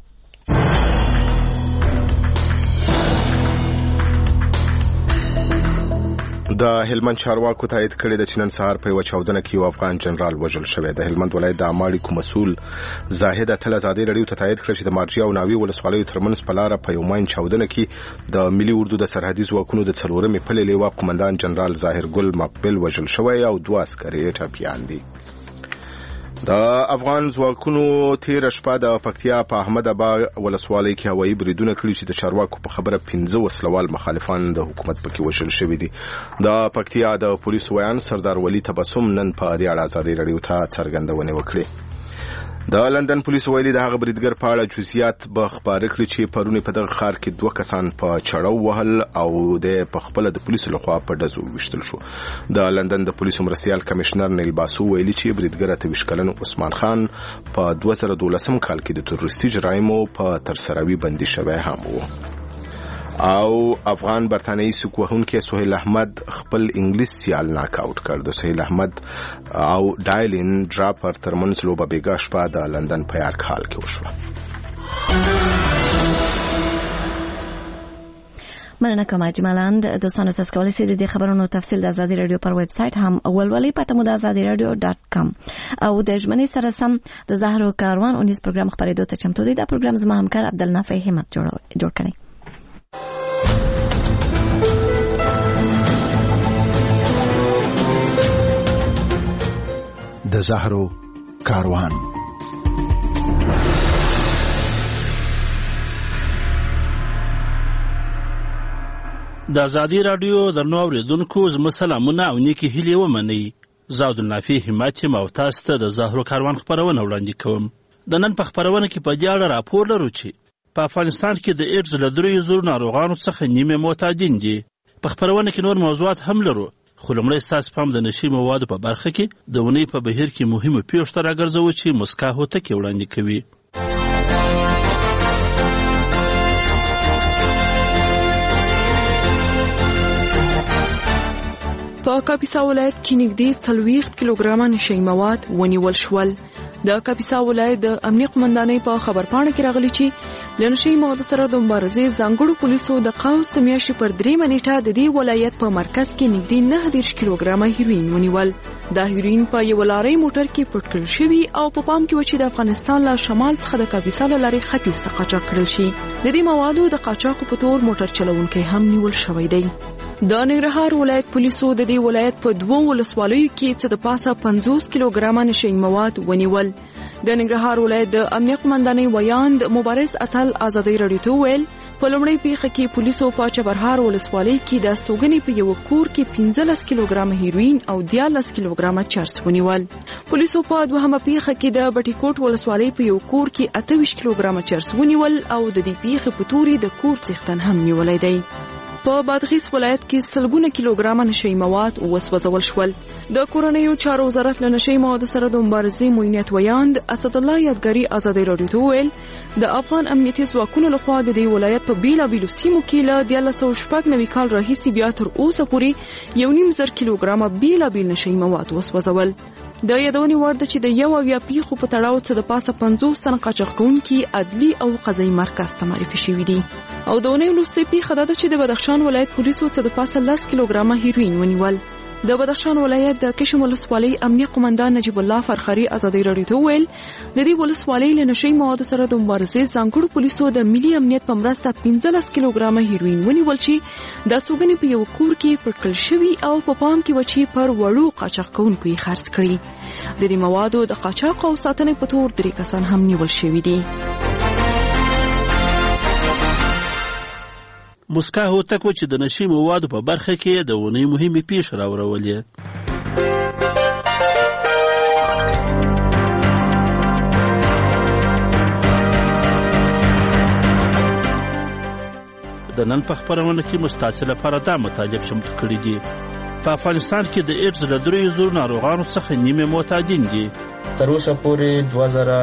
د هلمند چارواکو تایید کړی د چنن سهار په یو چاودنه کې یو افغان جنرال وژل شوی. د هلمند ولایت د عامه اړیکو مسؤل زاهد اتل ازادي رادیو ته تایید کړی چې د مارجیا او ناوی ولسوالیو ترمنځ په لار په یو ماین چاودنه کې د ملي اردو د سرحدي ځواکونو د 4مې پلې لیوا قومندان جنرال ظاهر ګل مقبل وژل شوی او 2 عسکري ټپیان دي. د افغان ځواکونو تیر شپه د پکتیا په احمد اباد ولسوالۍ کې هوایي بریدونه کړي چې د چارواکو په خبره 15 وسلوال مخالفان د حکومت پکې وژل شوي دي. د پکتیا د پولیسو ویان سردار ولی تبسم نن په دې اړه ازادي رادیو ته څرګندونه وکړه. د لندن پولیسو ویلي د هغه بریدګر په اړه جزئیات به خبر کړي چې پرونی په دغه ښار کې 2 کسان په چړو وهل او د خپل د پولیسو لخوا په دزو وشتل شو. د لندن د پولیسو مرستيال کمشنر نیل باسو ویلي چې بریدګر ته وشکلن عثمان خان په 2012 کال کې د تروریستي جرایمو په ترسروي بندي شوی هم وو. او افغان برتانوي سکوهونکي سهیل احمد خپل انګلیس سیال ناک آوټ کړ. د سهیل احمد او ډایلین ډراپر ترمنځ لوبه بیګا شپه د لندن په یارک هال کې وشوه. مننه کوم اجمالاند. دوستانو تاسو کولی شئ د خبرونو تفصیل د آزادي رادیو پر ویب سټ هم ولولئ. پته مو د azadiradio.com او د ژمنې سره سم د زهرو کاروان اونیز پروګرام خبرېدو ته چمتو دی. دا پروګرام زما همکار عبدالنافع همت جوړ کړی. د زهرو کاروان. د آزادي رادیو درنو اوریدونکو زما سلامونه او نیکی هیلې ومنئ. زه عبدالنافع همت یم او تاسو ته د زهرو کاروان خبرونه وړاندې کوم. د نن په خبرونه کې په دې اړه راپور لرو چې په افغانستان کې د ایډز له 3,000 ناروغانو څخه نیمه معتادین دي. په خبرونه کې نور موضوعات هم لرو، خو لومړی ستاسو پام د نشي موادو په برخه کې د اونۍ په بهیر کې مهمو پیښو ته راګرځوو چې مسکا هوتکې وړاندې کوي. په کاپیسا ولایت کې نږدې 40 کیلوګرامه نشي مواد ونیول شول. د کاپیسا ولایت د امنیه قومندانۍ په خبرپاڼه کې راغلي چې لنشي مواد سره د مبارزې ځانګړو پولیسو د قوس د میاشتې پر 3 نیټه د دې ولایت په مرکز کې نږدې 9 کیلوګرامه هیروین ونیول. دا هیروین په یو لارۍ موټر کې پټ کړل شوی او په پام کې و چې د افغانستان له شمال څخه د کاپیسا لارې ختیځ ته قاچاق کړل شي. د دې موادو د قاچاق په تور موټر چلوونکی هم نیول شوی دی. د ننګرهار ولایت پولیسو د دې ولایت په 2 ولسوالیو کې څه د پاسه 50 کیلوګرامه نشي مواد ونیول. د ننګرهار ولایت د امنیه قومندانۍ ویاند مبارز اتل آزادي رادیو ته ویل په لومړی پیښه کې پولیسو په چبرهار ولسوالۍ کې د استوګنې په یو کور کې 15 کیلوګرامه هیروین او 13 کیلوګرامه چرس ونیول. پولیسو په دوهمه پیښه کې د بټیکوټ ولسوالۍ په یو کور کې 28 کیلوګرامه چرس ونیول او د دې پیښې په توري د کور څښتن هم نیولای دی. په بادغیس ولایت کې سلګونه کیلوګرامه نشي مواد وسوځول شول. د کورنیو چارو وزارت له نشي مواد سره د مبارزې موینت ویاند اسد الله یادګاری آزادي رادیو ته ویل د افغان امنیتي ځواکونو لخوا د دې ولایت په بیلابیلو سیمو کې له 1990 کال راهیسې بیا تر اوسه پورې 1.5 کیلوګرامه بیلابیل نشي مواد وسوځول. د یادونې وړ ده چې د یو او یا پیښو په تړاو څه د پاسه 50 تن قاچاقونکي عدلي او قضایي مرکز ته معرفي شوي دي. او د اونۍ وروستۍ پیښه دا ده چې د بدخشان ولایت پولیسو څه د پاسه 10 کیلوګرامه هیروین ونیول. د بدخشان ولایت د کشم ولسوالۍ امنیه قومندان نجیب الله فرخاری ازادي رادیو ته ویل د دې ولسوالۍ له نشئی موادو سره د مبارزې ځانګړو پولیسو د ملي امنیت په مرسته 15 کیلوګرامه هیروین ونیول چې د سوګنې په یو کور کې پټکل شوی او په پام کې وچی پر وړو قاچاق کوونکو یې خرڅ کړی. د دې موادو د قاچاق او ساتنې په تور 3 کسان هم نیول شوي دي. مسکا هوتکو چې د نشي موادو په برخه کې د ونې مهمې پیښې راوړولې. د نن په خپرونه کې مستعصي لپاره دا مطالب چمتو کړي دي. په افغانستان کې د ایډز له 300 ناروغانو څخه نیمه معتادین دي. تر اوسه پورې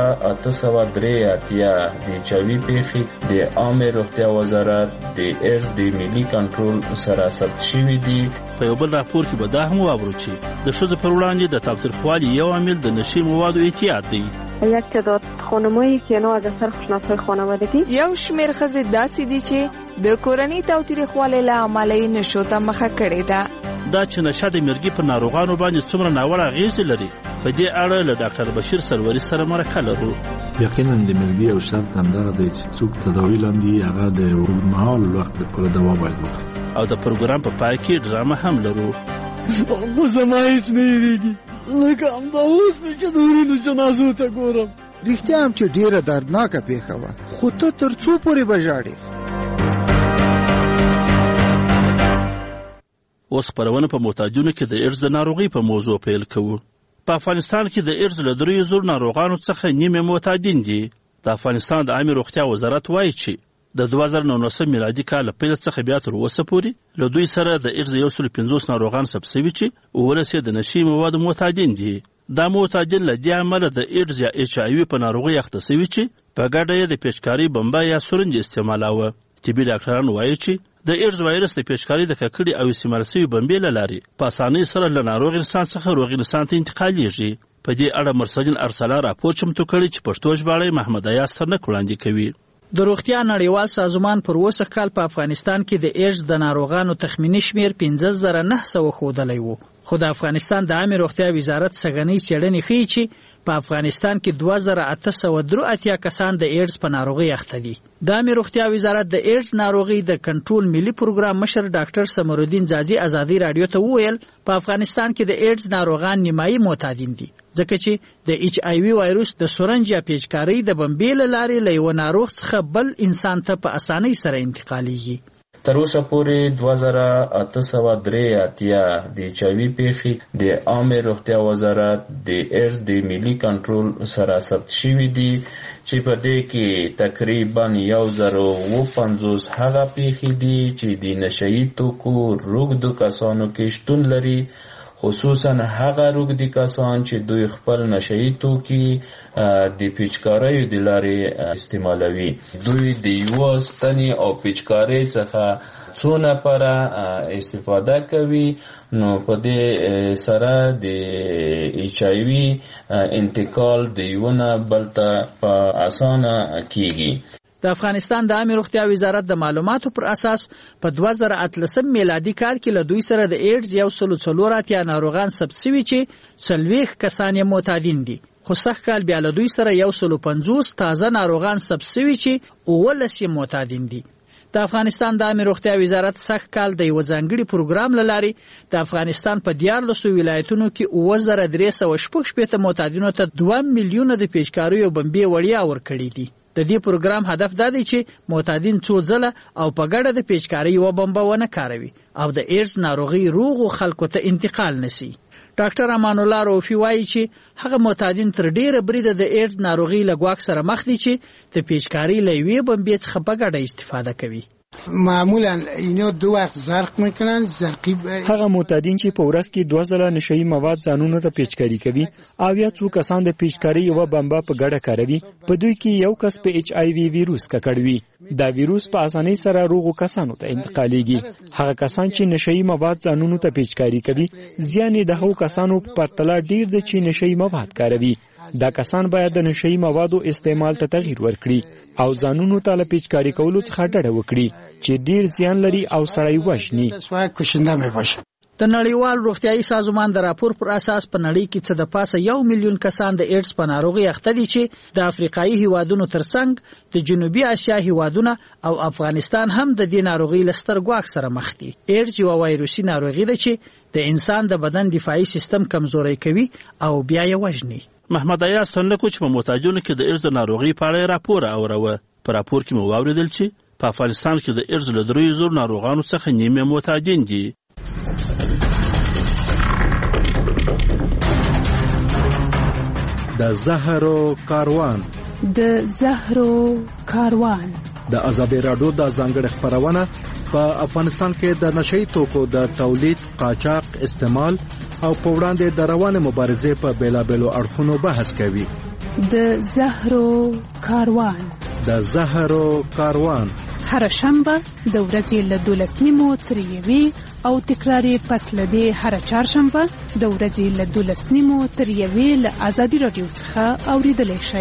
2883 د چاوي پیخي د عامه روغتیا وزارت د ایډز د ملي کنټرول سره ثبت شوی دي. په یو بل راپور کې به دا هم واورو چې د ښځو پر وړاندې د تاوتریخوالي یو عامل د نشي موادو اعتیاد دی. یک تعداد خانمایی که اینا از اثر خوشناسی خانوادگی یو شمیر ښځې داسې دي چې د کورنۍ تاوتریخوالي له امله یې نشو ته مخه کړې ده. دا چې نشه د مرګي په ناروغانو باندې څومره ناوړه اغېزې لري، په دې اړه له ډاکټر بشیر سروري سره مرکه لرو. یقینا د مرګي او شرط همدغه دی چې څوک تداوی لاندې هغه د اوږدمهال وخت لپاره دوام باید وکړي. او د پروګرام په پای کې ډرامه هم لرو. خو زما هیڅ نه هېرېږي، لکه همدا اوس مې چې د ورونو جنازو ته ګورم. رښتیا هم چې ډېره دردناکه پېښه وه، خو ته تر څو پورې به ژاړې؟ اوس خپرونه په معتادینو کې د ایډز د ناروغۍ په موضوع پیل کوو. په افغانستان کې د ایډز له 300 ناروغانو څخه نیمه معتادین دي. د افغانستان د عامه روغتیا وزارت وایي چې د 2019 میلادي کال له پیل څخه بیا تر اوسه پورې له دوی سره د ایډز 150 ناروغان ثبت شوي چې 19 د نشي موادو معتادین دي. دا معتادین له دې امله د ایډز یا ایچ آی وي په ناروغۍ اخته شوي چې په ګډه یې د پیچکارۍ بمبه یا سرنج استعمالاوه. طبي ډاکټران وایي چې د ایډز وایرس د پیچکارۍ د ککړې او استعمال شوي بمبې له لارې په اسانۍ سره له ناروغ انسان څخه روغ انسان ته انتقالیږي. په دې اړه مرسدین ارسلا راپور چمتو کړی چې پښتو ژباړه محمد ایاز ترنک وړاندې کوي. د روغتیا نړیوال سازمان پر اوسه کال په افغانستان کې د ایډز د ناروغانو تخمینی شمیر 15900 ښودلی و، خو د افغانستان د عامه روغتیا وزارت سږنۍ څېړنې ښیي چې په افغانستان کې 2883 کسان د ایډز په ناروغۍ اخته دي. د عامه روغتیا وزارت د ایډز ناروغۍ د کنټرول ملي پروګرام مشر ډاکټر سمرالدین ځاځي ازادي رادیو ته وویل په افغانستان کې د ایډز ناروغان نیمایي معتادین دي، ځکه چې د ایچ آی وي وایرس د سرنج یا پیچکارۍ د بمبې له لارې له یو ناروغ څخه بل انسان ته په اسانۍ سره انتقالیږي. تر اوسه پورې 2883 د چاوي پیخي د عامه روغتیا وزارت د ایډز د ملي کنټرول سره ثبت شوي دي چې په دې کې تقریبا 1050 هغه پیخي دي چې د نشئی توکو روږدو کسانو کې شتون لري، خصوصا هغه روږدي کسان چې دوی خپل نشئی توکي د پیچکارۍ د لارې استعمالوي. دوی د یو ستنې او پیچکارۍ څخه څو نفره استفاده کوي، نو په دې سره د ایچ آی وي انتقال د یو نه بل ته په اسانه کیږي. د افغانستان د عامه روغتیا وزارت د معلوماتو پر اساس په 2013 میلادي کال کې له دوی سره د ایډز 144 ناروغان ثبت شوي چې 40 کسان یې معتادین دي، خو سږ کال بیا له دوی سره 150 تازه ناروغان ثبت شوي چې 19 یې معتادین دي. د افغانستان د عامه روغتیا وزارت سږ کال د یو ځانګړي پروګرام له لارې د افغانستان په 14 ولایتونو کې 9316 معتادینو ته 2 میلیونه د پیچکارۍ او بمبې وړیا ورکړي دي. د دې پروګرام هدف دا دی چې معتادین څو ځله او په ګډه د پیچکارۍ و بمبه ونه کاروي او د ایډز ناروغي روغو خلکو ته انتقال نشي. ډاکټر امان الله روفي وایي چې هغه معتادین تر ډیره بریده د ایډز ناروغي له ګواښ سره مخ دي چې د پیچکارۍ له یوې بمبې څخه په ګډه استفاده کوي. معمولا اینو 2 وخت زرق میکنن. زرقی هغه معتادین چې په ورځ کې 2 ځله نشئی مواد ځانونو ته پیچکاری کوي او یا څو کسان د پیچکاری یو بمبه په ګډه کاروي، په دوی کې یو کس په ایچ آی وی ویروس ککړوي. دا ویروس په اسانۍ سره روغو کسانو ته انتقالیږي. هغه کسان چې نشئی مواد ځانونو ته پیچکاری کوي زیان د هغو کسانو په پرتله ډیر د چې نشئی مواد کاروي. دا کسان باید د نشئی موادو استعمال ته تغییر ورکړي او ځانونو ته له پیچکاری کولو څخه ډډه وکړي چې ډیر زیان لري او سړی وژني. د نړیوال روغتیايي سازمان د راپور پر اساس په نړۍ کې څه د پاسه 1 میلیون کسان د ایډز په ناروغي اخته دي چې د افریقایي هیوادونو ترڅنګ د جنوبي اسیا هیوادونه او افغانستان هم د دې ناروغي لستر ګواښ سره مخ دي. ایډز یو وایروسي ناروغي ده چې د انسان د بدن دفاعي سیستم کمزوري کوي او بیا یې وژني. محمد ایاز تنکو چې په محتاجونو کې د ایډز ناروغي په اړه راپور اوروه. په راپور کې مو واوریدل چې په افغانستان کې د ایډز له 3,000 ناروغانو څخه نیمه محتاجین دي. د زهرو کاروان د ازادي رادیو د ځانګړي خبرونه په افغانستان کې د نشئی توکو د تولید، قاچاق، استعمال او په وړاندې د روانه مبارزې په بیلابېلو اړخونو بحث کوي. د زهرو کاروان هر شنبه د ورځې له 12 تر 1 او تکراری پس لدی هر چهارشنبه د ورځې له 12 تر 1 له ازادي رادیو څخه اوریدلای شئ.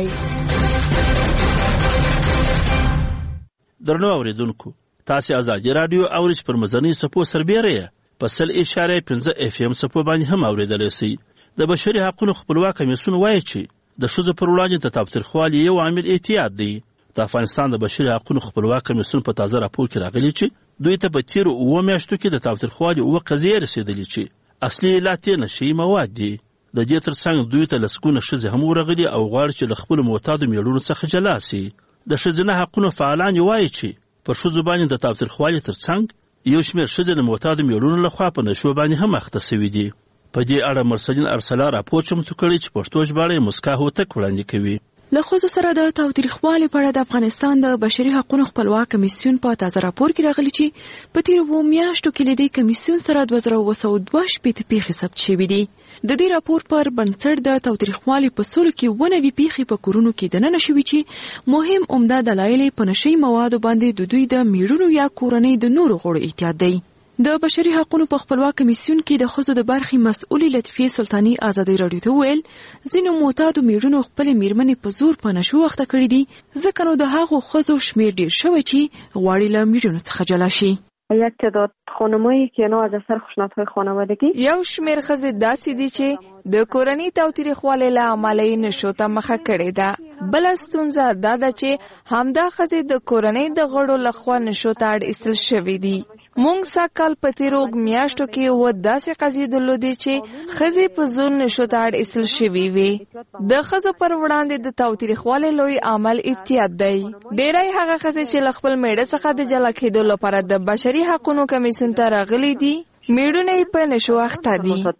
درنو اوریدونکو، تاسو ازادي رادیو اورئ پر مزنی سپو سربېره په 100.5 FM سپو باندې هم اوریدلای شئ. د بشري حقوقو خپلواک کمیسیون وایي چې د ښځو پر وړاندې د تاوتریخوالي یو عامل اعتیاد دی. د افغانستان د بشري حقوقو خپلواک کمیسیون په تازه راپور کې راغلي چې دوی ته په تیرو 9 میاشتو کې د تاوتریخوالي 9 قضیې رسیدلې چې اصلي علت یې نشي مواد دي. د دې ترڅنګ دوی ته لسګونه ښځې هم ورغلي او غواړي چې له خپلو معتادو میړونو څخه جلا سي. د ښځینه حقوقو فعالان وایي چې پر ښځو باندې د تاوتریخوالي ترڅنګ یو شمېر ښځې د معتادو میړونو لخوا په نشو باندې هم اخته سوي دي. په دې اړه مرسلین ارسلا راپور چمتو کړی چې پښتو ژباړه یې مسکا هوتک وړاندې کوي. له ښځو سره د تاوتریخوالي په اړه د افغانستان د بشري حقوقو خپلواک کمیسیون په تازه راپور کې راغلي چې په تیرو 2 میاشتو کې له دې کمیسیون سره 2202 پیښې ثبت شوې دي. د دې راپور پر بنسټ د تاوتریخوالي په سلو کې 90 پیښې په کورونو کې دننه شوې چې مهم عمده دلایل په نشئی موادو باندې د دوی د میړونو یا کورنۍ د نورو غړو اعتیاد دی. د بشري حقوقو په خپلواک کمیسیون کې د ښځو د برخې مسؤلې لطیفې سلطاني ازادي رادیو ته ویل ځینو معتادو میړونو خپل میرمنې په زور په نشو اخته کړې دي، ځکه نو د هغو ښځو شمیر ډیر شوی چې غواړي له میړونو څخه جلا شي. یک تعداد خانمایی که اینا از اثر خشونت‌های خانوادگی یو شمیر ښځې داسې دي چې د کورنۍ تاوتریخوالي له امله یې نشو ته مخه کړې ده. بله ستونزه دا ده چې همدا ښځې د کورنۍ د غړو لخوا نشو ته اړ ایستل شوي دي. مونږ سږکال په تیرو میاشتو کې داسې قضیې درلودې چې ښځې په زور نشو ته اړ ایستل شوي وي. د ښځو پر وړاندې د تاوتریخوالي لوی عامل اعتیاد دی. ډېری هغه ښځې چې له خپل میړه څخه د جلا کېدو لپاره د بشري حقوقو کمیسیون ته راغلي دي، میړونه یې په نشو اخته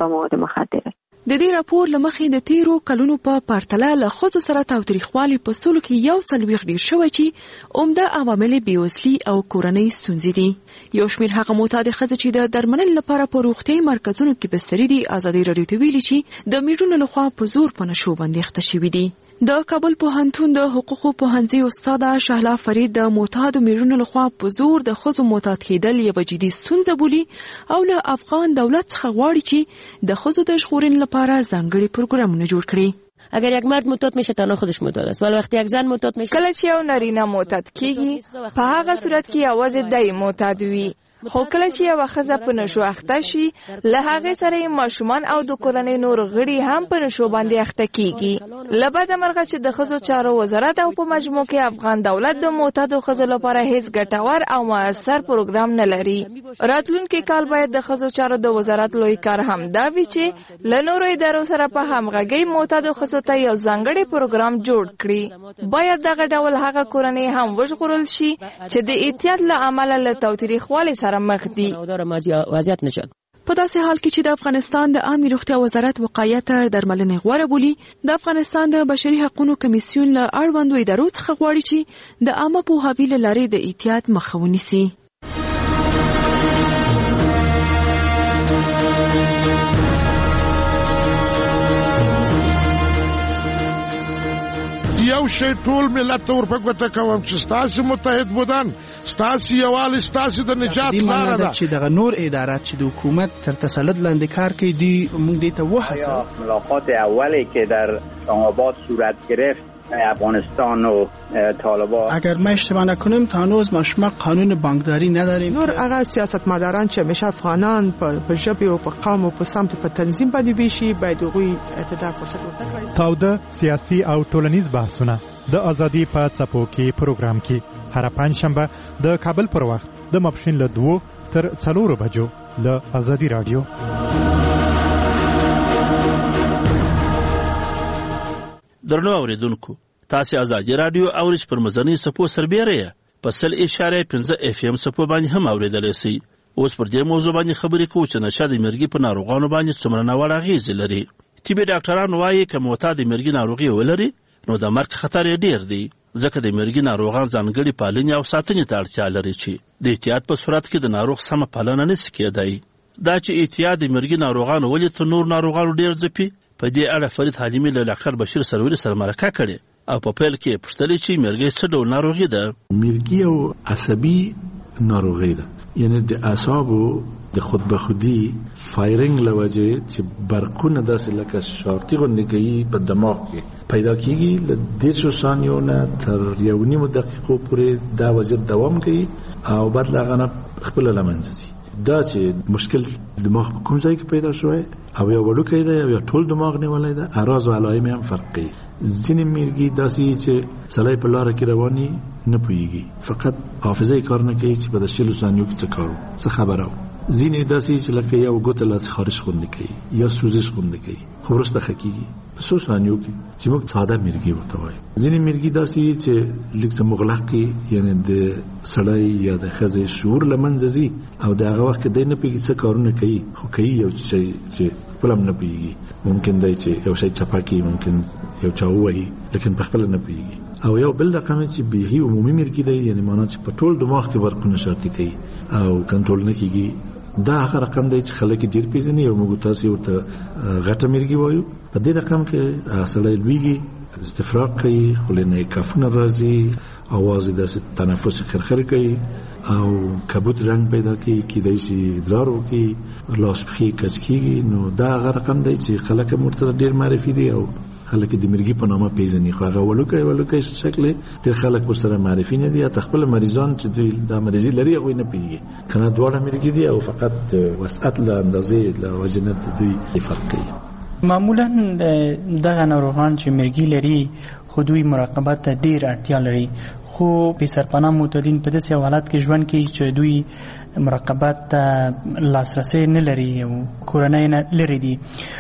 دي. د دې راپور له مخې د تیرو کلونو په پرتله له ښځو سره تاوتریخوالي په سلو کې 140 ډیر شوی چې عمده عوامل بېوزلي او کورنۍ ستونزې دي. یو شمیر هغه معتاد ښځې چې د درملنې لپاره په روغتیايي مرکزونو کې بستري دي ازادي رادیو ته ویلي چې د میړونو لخوا په زور په نشو باندې اخته شوي دي. د کابل پوهنتون د حقوقو پوهنځي استاده شهلا فرید د معتادو میړونو لخوا په زور د ښځو معتاد کېدل یوه جدي ستونزه بولي او له افغان دولت څخه غواړي چې د ښځو د ژغورنې لپاره ځانګړي پروګرامونه جوړ کړي. اگر یک مرد معتاد میشه تنها خودش معتاد است، ولی وقتی یک زن معتاد میشه کله چې یو نارینه معتاد کیږي په هغه صورت کې یوازې دی معتاد وي، خو کله چې یو ښځه په نشو اخته شي له هغې سره یې ماشومان او د کورنۍ نور غړي هم په نشو باندې اخته کیږي. له بده مرغه چې د ښځو چارو وزارت او په مجموع کې افغان دولت د معتادو ښځو لپاره هیڅ ګټور او مؤثر پروګرام نه لري. راتلونکي کال باید د ښځو چارو د وزارت لوی کار هم دا وي چې له نورو ادارو سره په همغږۍ معتادو ښځو ته یو ځانګړی پروګرام جوړ کړي. باید دغه ډول هغه کورنۍ هم وژغورل شي چې د اعتیاد له امله له تاوتریخوالي سره مخ دي. په داسې حال کې چې د افغانستان د عامه روغتیا وزارت وقایه تر درملنې غوره بولي، د افغانستان د بشري حقوقو کمیسیون له اړوندو ادارو څخه غواړي چې د عامه پوهاوي له لارې د اعتیاد مخه ونیسي. یو شی ټول ملت ته ورپګوته کوم چې ستاسو متحد بودن، ستاسو یووالی، ستاسو د نجات لاره ده. چې دغه نور ادارات چې د حکومت تر تسلط لاندې کار کوي، موږ دې ته وهڅوو. ملاقات اولی که در اسلام آباد صورت گرفت افغانستان و طالبان. اگر ما اشتباه نکنیم تا هنوز ما قانون بانکداری نداریم. نور هغه سیاستمداران چې همیشه افغانان په ژبه او په قوم او په سمت په تنظیم باندې بيشي باید هغوی ته فرصت ورکړي. تاوده سیاسي او ټولنیز بحثونه د ازادي په څپو کې پروګرام کې هر پنځشنبه د کابل پر وخت د ماپښین له 2 تر 4 بجو له ازادي رادیو. درنو اوریدونکو، تاسو ازادي رادیو اورئ پر مزنی سپو سربېره په 100.5 FM سپو باندې هم اوریدلی شئ. اوس پر دې موضوع باندې خبرې کوو چې نشه د مرګي په ناروغانو باندې څومره ناوړه اغېزې لري. طبي ډاکټران وایي که معتاد مرګي ناروغي ولري نو د مرګ خطر یې ډیر دی، ځکه د مرګي ناروغان ځانګړي پالنې او ساتنې ته اړتیا لري چې د احتیاط په صورت کې د ناروغ سمه پالنه نشي کېدای. دا چې احتیاط د مرګي ناروغانو ولې تر نور ناروغانو ډیر ځپي، په دې اړه فرید حلیمي له ډاکټر بشیر سروری سره مرکه کړې او په پیل کې پوښتلې چې مرګي څه ډول ناروغي ده. مرګي او عصبي ناروغي ده، یعنی د اعصابو د خود به خودي فایرینګ لوجه چې برقونه داسې لکه شارتي غوندې کوي په دماغ کې پیدا کیږي. له 10 ثانیو نه تر 1.5 دقیقو پورې دا وضعیت دوام کوي او بعد له هغه نه خپل لمنځه ځي. دا چې مشکل دماغ په کوم ځای کې پیدا شوی او یا وړوکی دی او یا ټول دماغ نیولی ده، اعراض او علائم هم فرق کوي. ځینې مرګي داسې چې سړی په لاره کې رواني نه پوهېږي، فقط حافظه یې کار نه کوي چې په د 60 ثانیو کې څه کار و څه خبره و. ځینې داسې چې لکه یو ګوته لاس خارش غوندې کوي یا سوزش غوندې کوي خو وروسته ښه کېږي په 100 ثانیو کې، چې موږ ساده مرګي ورته وایو. ځینې مرګي داسې چې لږ څه مغلقي، یعنی د سړی یا د ښځې شعور له منځه ځي او د هغه وخت کې دی نه پوهېږي څه کارونه کوي، خو کوي یو شی چې خپل هم نه پوهېږي. ممکن دی چې یو شی چپه کړي، ممکن یو چا ووهي لیکن په خپله نه پوهېږي. او یو بل رقم چې بیخي عمومي مرګي دی، یعنی معنا چې په ټول دماغ کې برقونه شارتي کوي او کنټرول نه کېږي. دا هغه رقم دی چې خلک ډېر پېژني او موږ تاسې ورته غټه مرګي وایو. په دې رقم کې سړی لویږي، استفراق کوي، خولې نه یې کفونه راځي، اواز یې داسې تنفس خرخر کوي او کبود رنګ پیدا کوي، کیدای شي ادرار وکړي، لاس پښې کج کېږي. نو دا هغه رقم دی چې خلک هم ورته ډېر معرفي دي او خلک د مرګي په نامه پیژني، خو هغه وړوکی شکل ډېر خلک ورسره معرفي نه دي. یا خپل مریضان چې دوی دا مریضي لري هغوی نه پوهېږي، که نه دواړه مرګي دي او فقط وسعت له اندازې له وجې نه دوی فرق کوي. معمولا دغه ناروغان چې مرګي لري خو دوی مراقبت ته ډېر اړتیا لري، خو بې سرپناه معتادین په داسې حالت کې ژوند کوي چې دوی مراقبت ته لاسرسی نه لري او کورنۍ نه لرې دي.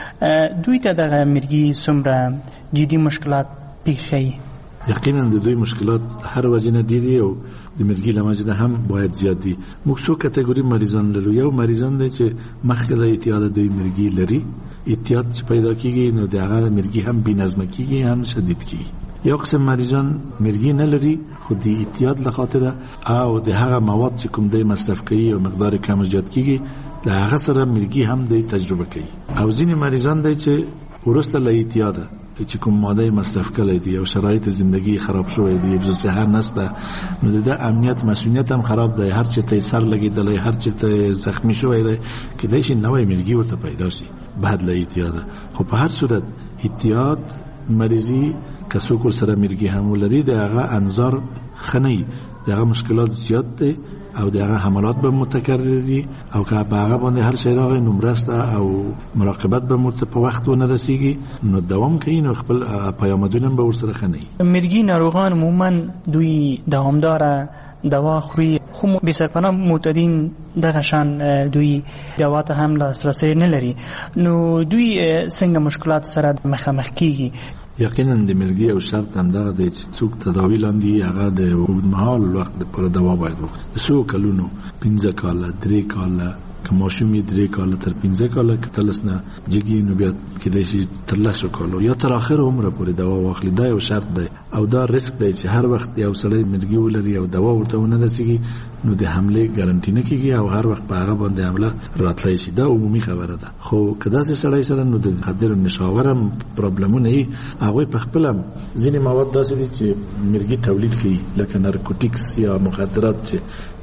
دوی ته دغه مرګي څومره جدي مشکلات پیښوي؟ یقینا د دوی مشکلات هر وجه نه ډېر او د مرګي له وجې نه هم باید زیات دي. موږ څو کټګوري مریضان لرو. یو مریضان دی چې مخکې له اعتیاد دوی مرګي لري، اعتیاد چې پیدا کېږي نو د هغه مرګي هم بې نظمه کېږي هم شدید کېږي. یو قسم مریضان مرګي نه لري خو د اعتیاد له خاطره او د هغه مواد چې کوم دی مصرف کوي او مقدار کم زیات کېږي د هغه سره مرګي هم دی تجربه کوي. او ځینې مریضان دی چې وروسته له اعتیاده چې کوم ماده مصرف کړی دی او شرایط زندگی خراب شوی دی، بزرگ صحه نسته، نو د امنیت مسئولیت هم خراب دی، هر چی ته سر لګیدلی، هر چی ته زخمی شوی دی، کېدای شي نوی مرګي ورته پیدا شي بعد له اعتیاده. خو په هر صورت اعتیاد مریضي که څوک ورسره مرګي هم ولري د هغه انظار ښه نه وي، د هغه مشکلات زیات دی او د هغه حملات به متکرر دي او که په هغه باندې هر شی راغی نو مرسته او مراقبت به ورته په وخت ونه رسیږي نو دوام کوي، نو خپل پیامدونه به ورسره ښه نه وي. مرګي ناروغان عموما دوی دوامداره دوا خوري، خو بې سرپناه معتادین دغه شان دوی دوا ته هم لاسرسی نه لري، نو دوی څنګه مشکلات سره مخامخ کیږي؟ یقینا د مرګي او شرط هم دغه دی چې څوک تداوی لاندې هغه د اوږدمهال وخت لپاره دوا باید وخوري. د څو کلونو 15 کاله 3 کاله که ماشوم یې 3 کاله تر 15 کاله که تلس نه جګي نو بیا کېدای شي تر 10 کالو یا تر اخر عمره پورې دوا واخلي. دا یو شرط دی او دا ریسک دی چې هر وخت یو سړی مرګي ولري او دوا ورته ونه رسیږي نو د حمله ګارانټي نه کیږي او هر وخت په هغه باندې حمله راتلی شي. دا عمومي خبره ده. خو که داسې سړی سره نو د حاضر نشاور هم پرابلمونه یې هغوی په خپل هم ځینې مواد داسې دي چې مرګي تولید کوي لکه نارکوټیکس یا مخدرات چې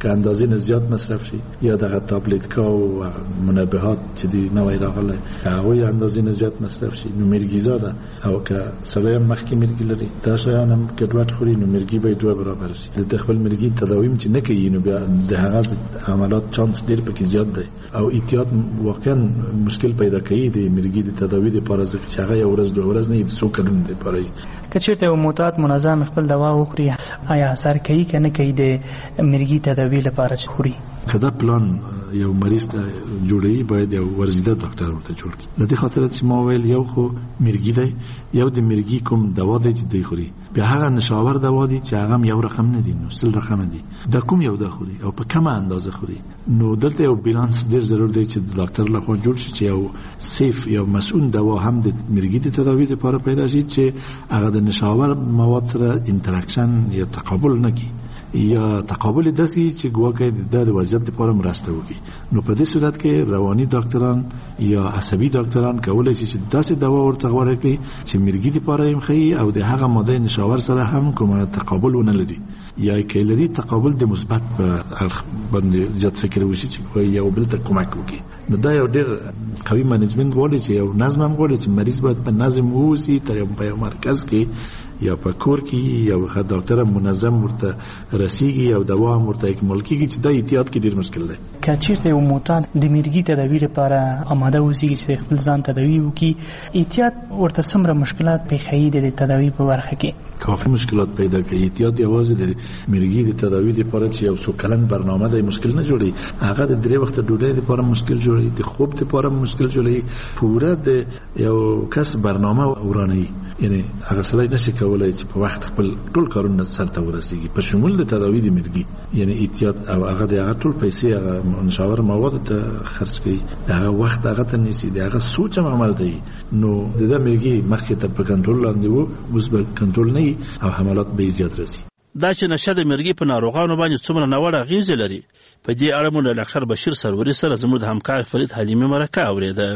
که اندازې نه زیات مصرف شي یا دغه تابلیتکا او منبهات چې دی نوې راغله هغه اندازې نه زیات مصرف شي نو مرګي زاده او که سړی مخکې مرګي لري دا شیان هم ګډوډ خوري نو مرګي به دوه برابر شي د خپل مرګي تداویم چې نه کوي نو بیا د هغه عملیات چانس ډیر پکې زیات دی او احتیاط واقعا مشکل پیدا کوي د مرګي د تداوی لپاره چې هغه یو ورځ دوه ورځ نه څو کلونه لپاره که چېرته یو معتاد منظم خپل دوا وخوري آیا اثر کوي که نه کوي د مرګي تداوی لپاره چې خوري که دا پلان یو مریض ته جوړوي باید یو ورزیده ډاکټر ورته جوړ کړي د دې خاطر چې ما ویل یو خو مرګي دی یو د مرګي کوم دوا دی چې دی خوري بیا هغه نشاور دوا دی چې هغه یو رقم نه دی نو سل رقم دی دا کوم یو د خوري او په کومه اندازه خوري نو دلته یو بیلانس ډیر ضرور دی چې ډاکټر له خوا جوړ شي چې یو سیف یو مسؤل دوا هم د مرګي د تداوی لپاره پیدا شي چې هغه د نشاور مواد سره انټراکشن یا تقابل نه کوي یا تقابل داسي چې ګواکې د وضعیت لپاره مرسته وکړي نو په دې صورت کې رواني ډاکټران یا عصبي ډاکټران کولای شي چې داسې دوا ورته غوړه کړي چې مرګي لپاره یې مخې او د هغه ماده نشاور سره هم کومه تقابل ونه لري یا کلری تقابل د مثبت په اړخ باندې زیات فکر وشي چې یو بل ته کومک وکړي نو دا یو ډېر قوي منیجمنت غواړي چې یو نظم هم غواړي چې مریض باید په نظم ووسي تر یو مرکز کې یا په کور کې یا په ډاکټر منظم ورته رسیږي او دوا هم ورته اکمال کیږي چې دا احتیاط کې ډېر مشکل دی که چېرته یو معتاد د مرګي تداوی لپاره آماده اوسېږي چې خپل ځان تداوی وکړي احتیاط ورته څومره مشکلات پیښوي د تداوی په برخه کې کافی مشکلات پیدا کوي احتیاط یوازې د مرګي د تداوی لپاره چې یو څو کلن برنامه د مشکل نه جوړي هغه د درې وخت ډوډۍ لپاره مشکل جوړي د خوب لپاره مشکل جوړي پوره د یو کس برنامه وراني یعنی هغه سړی نشي کولای چې په وخت خپل ټول کارونه سرته ورسیږي په شمول د تداوی د مرګي یعنی احتیاط او هغه د هغه ټول پیسې هغه مشاور مواد ته خرج کوي هغه وخت هغه ته نشي هغه سوچ عمل دی نو د مرګي مخکې ته په کنټرول لاندې وو اوس به کنټرول نه او حملات به زیات رسي دا چې نشه د مرګي په ناروغانو باندې څومره ناوړه اغېزې لري په دې اړه مو له ډاکټر بشیر سروري سره زموږ د همکار فرید حلیمي مرکه اورېده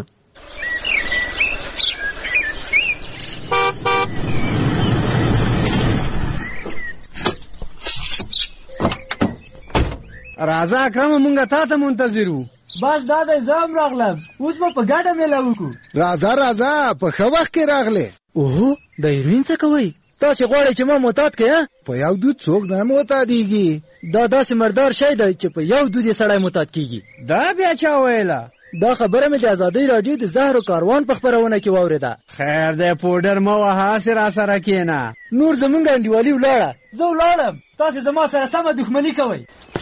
راځه اکرم مونږه تا ته منتظر وو بس دا د زام راغلم اوس په ګډه مېله وکړو راځه په ښه وخت کې راغله اوهو د هیروین څه کوئ تاسې غواړئ چې ما معتاد کړئ په یو دود څوک نه معتادېږي دا داسې مردار شی دی چې په یو دود یې سړی معتاد کېږي دا بیا چا ویله دا خبره مې د ازادۍ راډیو د زهرو کاروان په خپرونه کې واورېده خیر دی پوډر مه وهه هسې راسره کښېنه نور زمونږ انډیوالي ولاړه زه ولاړم تاسې زما سره سمه دښمني کوئ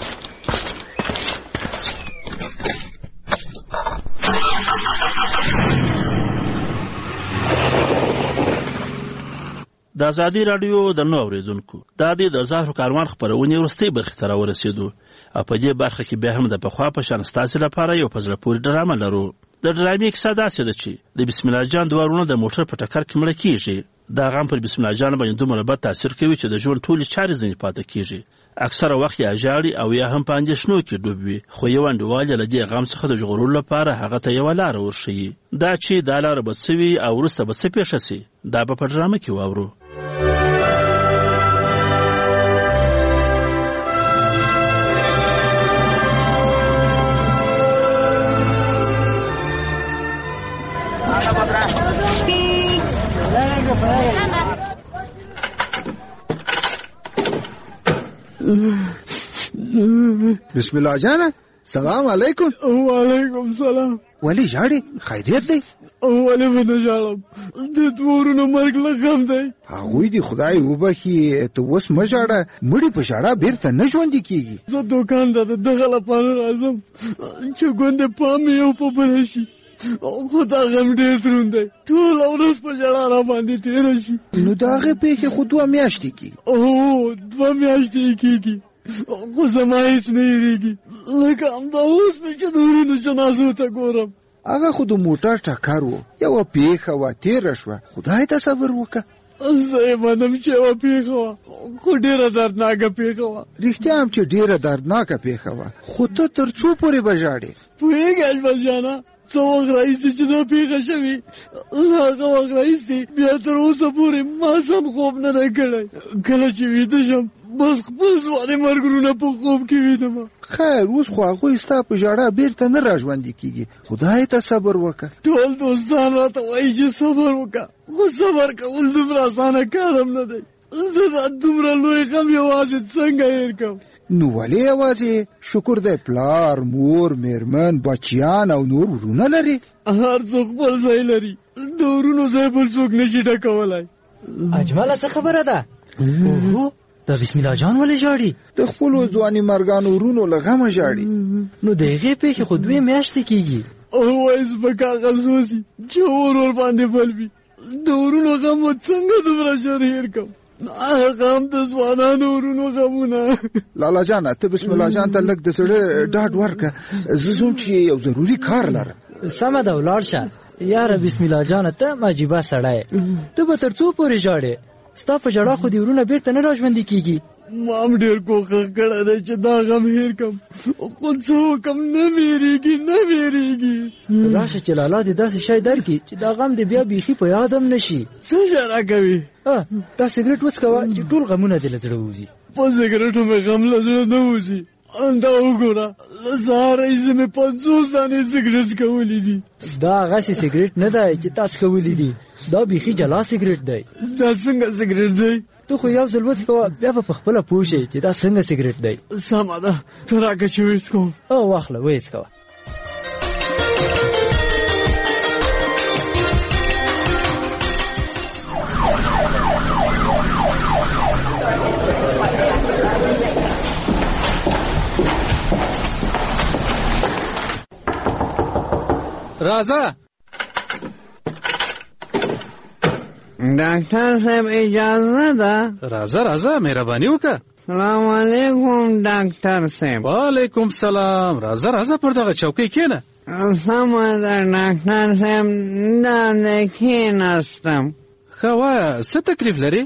د ازادي راډیو د نو اوریدونکو دا د زهرو کاروان خپرونې وروستۍ برخې ته راورسېدو او په دې برخه کې بیا هم د پخوا په شان ستاسې لپاره یو په زړه پورې ډرامه لرو د ډرامې کیسه داسې ده چې د بسم الله جان دوه وروڼه د موټر په ټکر کې مړه کېږي دا غم پر بسم الله جان باندې دومره بد تاثیر کوي چې د ژوند ټولې چارې ځینې پاتې کېږي اکثره وخت یا ژاړي او یا هم په اندېښنو کې ډوب وي خو یو انډیوال یې له دې غم څخه د ژغورلو لپاره هغه ته یوه لاره ورښیي دا چې دا لاره به څه وي او وروسته به څه پېښه سي دا به په ډرامه کې واورو بسم الله جانا سلام علیکم وعلیکم سلام ولی ژاړې خیریت دی ولې به نه ژاړم د دوه ورونو مرګ له غم دی هغوی دې خدای وبخي ته اوس مه ژاړه مړي په ژړا بیرته نه ژوندي کېږي زه دوکان ته د دغه لپاره راځم چې ګوندې پام مې یو په بله شي خو دا غم ډېر دروند دی ټوله ورځ په ژړا را باندې تېره شي نو د هغې پېښې خو 2 میاشتې کېږي 2 میاشتې یې کېږي خو زما هېڅ نه هېرېږي لکه همدا اوس مې چې د ورونو جنازو ته ګورم هغه خو د موټر ټکر و یوه پېښه وه تېره شوه خدای ته صبر وکړه زه یې منم چې یوه پېښه وه خو ډېره دردناکه پېښه وه رښتیا هم چې ډېره دردناکه پېښه وه خو ته تر څو پورې به ژاړې پوهېږې اجمل جانه څه وخت راهیسې چې دا پېښه شوې هغه وخت راهیسې بیا تر اوسه پورې ما سم خوب نه دی کړی کله چې ویده شم بس خپل ځواني مرګونه په خوب کې وینم. خیر اوس خو هغوی ستا په ژړا بیرته نه راژوندي کېږي. خدای ته صبر وکړه. ټول دوستان راته وایي چې صبر وکړه، خو صبر کول دومره اسانه کار هم نه دی. زه دا دومره لوی غم یوازې څنګه هېر کړم؟ نو ولې یوازې؟ شکر دی پلار، مور، میرمن، بچیان او نور ورونه لري. هر څوک خپل ځای لري، د ورونو ځای بل څوک نشي ډکولی. اجمله څه خبره ده؟ د بسم الله جان ولې ژاړي؟ د خپلو ځواني مرګانو ورونو له غمه ژاړي. نو د هغې پېښې خو 2 میاشتې کېږي. وایي سپک عقل سوسي چې اور باندې بل وي. د ورونو غم و څنګه دومره ژر هېر کړم؟ هغه هم د ځوانانو ورونو غمونه. لالا جانه ته بسم الله جان ته لږ د زړه ډاډ ورکړه. زه ځم چې یو ضروري کار لرم. سمه ده ولاړ شه. یاره بسم الله جانه ته عجیبه سړی. ته به تر څو پورې ژاړې؟ ستا په ژړا خو دې ورونه بیرته نه راژوندي کېږي. ما هم ډېر کوښښ کړی دی چې دا غم هېر کړم، خو څه وکړم نه مېرېږي. راشه چې لالا دې داسې شی درکړي چې دا غم دې بیا بیخي په یاد هم نه شي. څه ژړا کوي؟ دا سګرټ وڅکوه چې ټول غمونه دې له زړه وځي. په سګرټو مې غم له زړه نه وځي. دا وګوره له سهاره ایزه مې 50 دانې سګرټ څکولي دي. دا هغسې سګرټ نه دی چې تا څکولي دي، دا بیخي جلا سګرټ دی. دا څنګه سګرټ دی؟ ته خو یو ځل وڅکوه بیا به په خپله پوه شې چې دا څنګه سګرټ دی. سمه ده، ته راکړه چې وڅکوم. واخله وڅکوه. راځه ډاکټر صاحب اجازه ده؟ راځه مهرباني وکړه. سلام علیکم ډاکټر صاحب. وعلیکم سلام. راځه پر دغه چوکۍ کښېنه. سمه ده ډاکټر صاحب، دا کښېناستم. ښه وایه څه تکلیف لري؟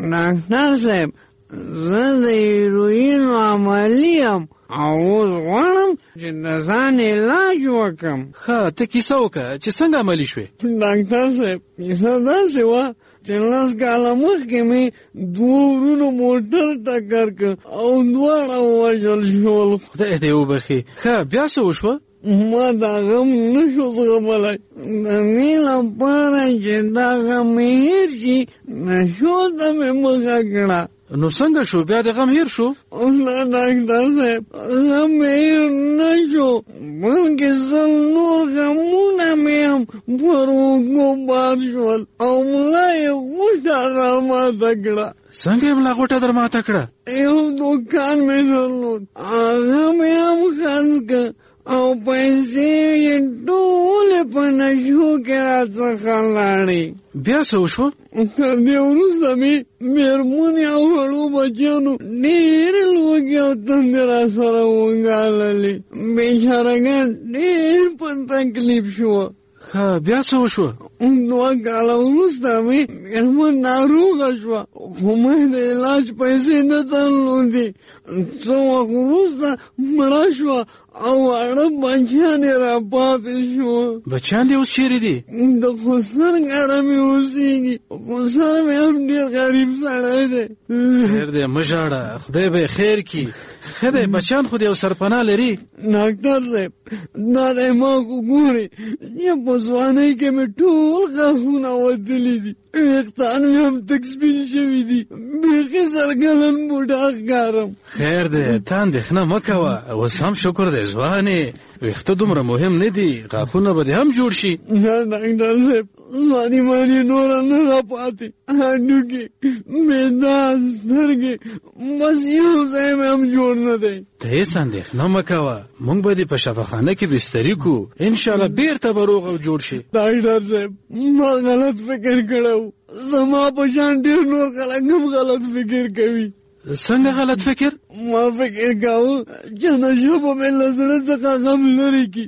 ډاکټر صاحب زه د هیروینو عملي یم او اوس غواړم چې د ځان علاج وکړم. ښه ته کیسه وکړه چې څنګه عملي شوې؟ ډاکټر صاحب کیسه داسې وه چې 10 کاله مخکې مې 2 ورونو موټر ټکر کړ او دواړه ووژل شول. خدای دې وبخي. ښه بیا څه وشوه؟ ما دا غم نشو زغملی. د دې لپاره چې دا غم مې هېر شي نشو ته مې مخه کړه. نو څنګه شو بیا د غم هېر شو؟ نه ډاکټر صاحب غم مې هېر نه شو، بلکې 100 نور غمونه مې هم پر اوږو بار شول او ملا یې غوټه درماته کړه. څنګه یې ملا غوټه درماته کړه؟ یو دوکان مې درلود، هغه مې هم خرڅ کړ او پیسې یې ټولې په نشو کې راڅخه لاړې. بیا څه وشو؟ تر دې وروسته مې مېرمنې او وړو بچیانو ډېرې لوږې او تندې راسره وګاللې. بېچارهګان ډېر په تکلیف شوه. ښه بیا څه وشوه؟ 2 کاله وروسته مې مېرمن ناروغه شوه، خو مې د علاج پیسې نه درلودې. څه وخت وروسته مړه شوه او واړه بچیان یې راپاتې شوه. بچیان دې اوس چیرې دي؟ د خسر ګاډه مې اوسېږي. خسر مې هم ډېر غریب سړی دی. خیر دی مه ژاړه، خدای به یې خیر کړي. ښه دی بچیان خو دې یو سرپناه لري. ډاکټر صاحب دا دی ما خو ګورې چې په ځوانۍ کې مې ټول غاښونه وتلي دي، ویښتان مې هم تک سپین شوي دي، بیخي سلګلن بوډا ښکارم. خیر دی ته اندېښنه مه کوه، اوس هم شکر دی ځوانې، ویښته دومره مهم نه دي، غاښونه به دې هم جوړ شي. نه ډاکټر صاحب ځواني مانې نوره نه راپاتې، هډوکي معده سترګې بس یو ځای مې هم جوړ نه دی. ته هېڅ اندېښنه مه کوه، موږ به دې په شفاخانه کې بستري کړو، انشاءالله بېرته به روغ او جوړ شي. ډاکټر صاحب ما غلط فکر کړی و، زما په شان ډېر نور خلک هم غلط فکر کوي. څنګه غلط فکر؟ ما فکر کاوه چې نشه به مې له زړه څخه غم لرې کړي،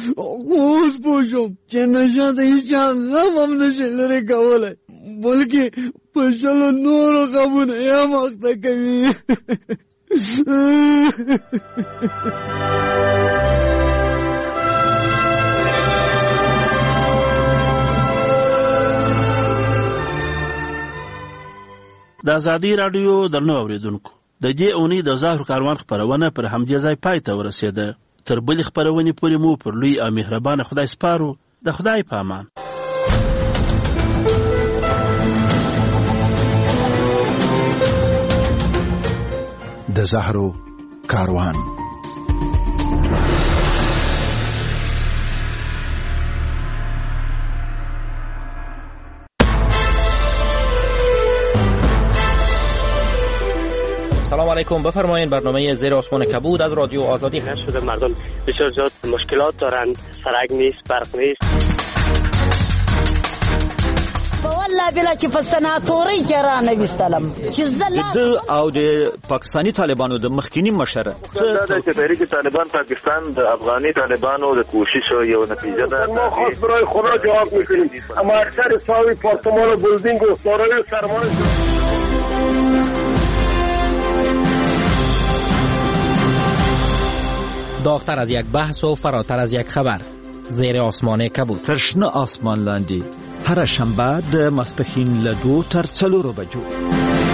خو اوس پوه شوم چې نشه د هېچا غم هم نشي لرې کولی، بلکې په 100 نورو غمونه یې هم اخته کوي. د ازادي راډیو درنو اوریدونکو، د دې اونۍ د زهرو کاروان خپرونه پر همدې ځای پای ته ورسېده. تر بلې خپرونې پورې مو پر لوی او مهربانه خدای سپارو. د خدای په امان. د زهرو کاروان. سلام علیکم. بفرمایید. برنامه زیر آسمان کبود از رادیو آزادی شده. مردم بسیار زیاد مشکلات دارند، سرک نیست، برق نیست. والله بلا چې په سناتوري کې را نویستلم چې د او د پاکستانی طالبانو د مخکینی مشر دا چې تحریک طالبان پاکستان د افغاني طالبانو د کوشش یو نتیجه ده. ما خاص برای خدا جواب میکنیم. اما اکثر صاحب پارتمان و بلدینگ و سارای سرمایه داغتر از یک بحث و فراتر از یک خبر. زیر آسمان کبود. تر شنه آسمان لاندې هر شنبه د ماسپښین له 2 تر 4 بجو.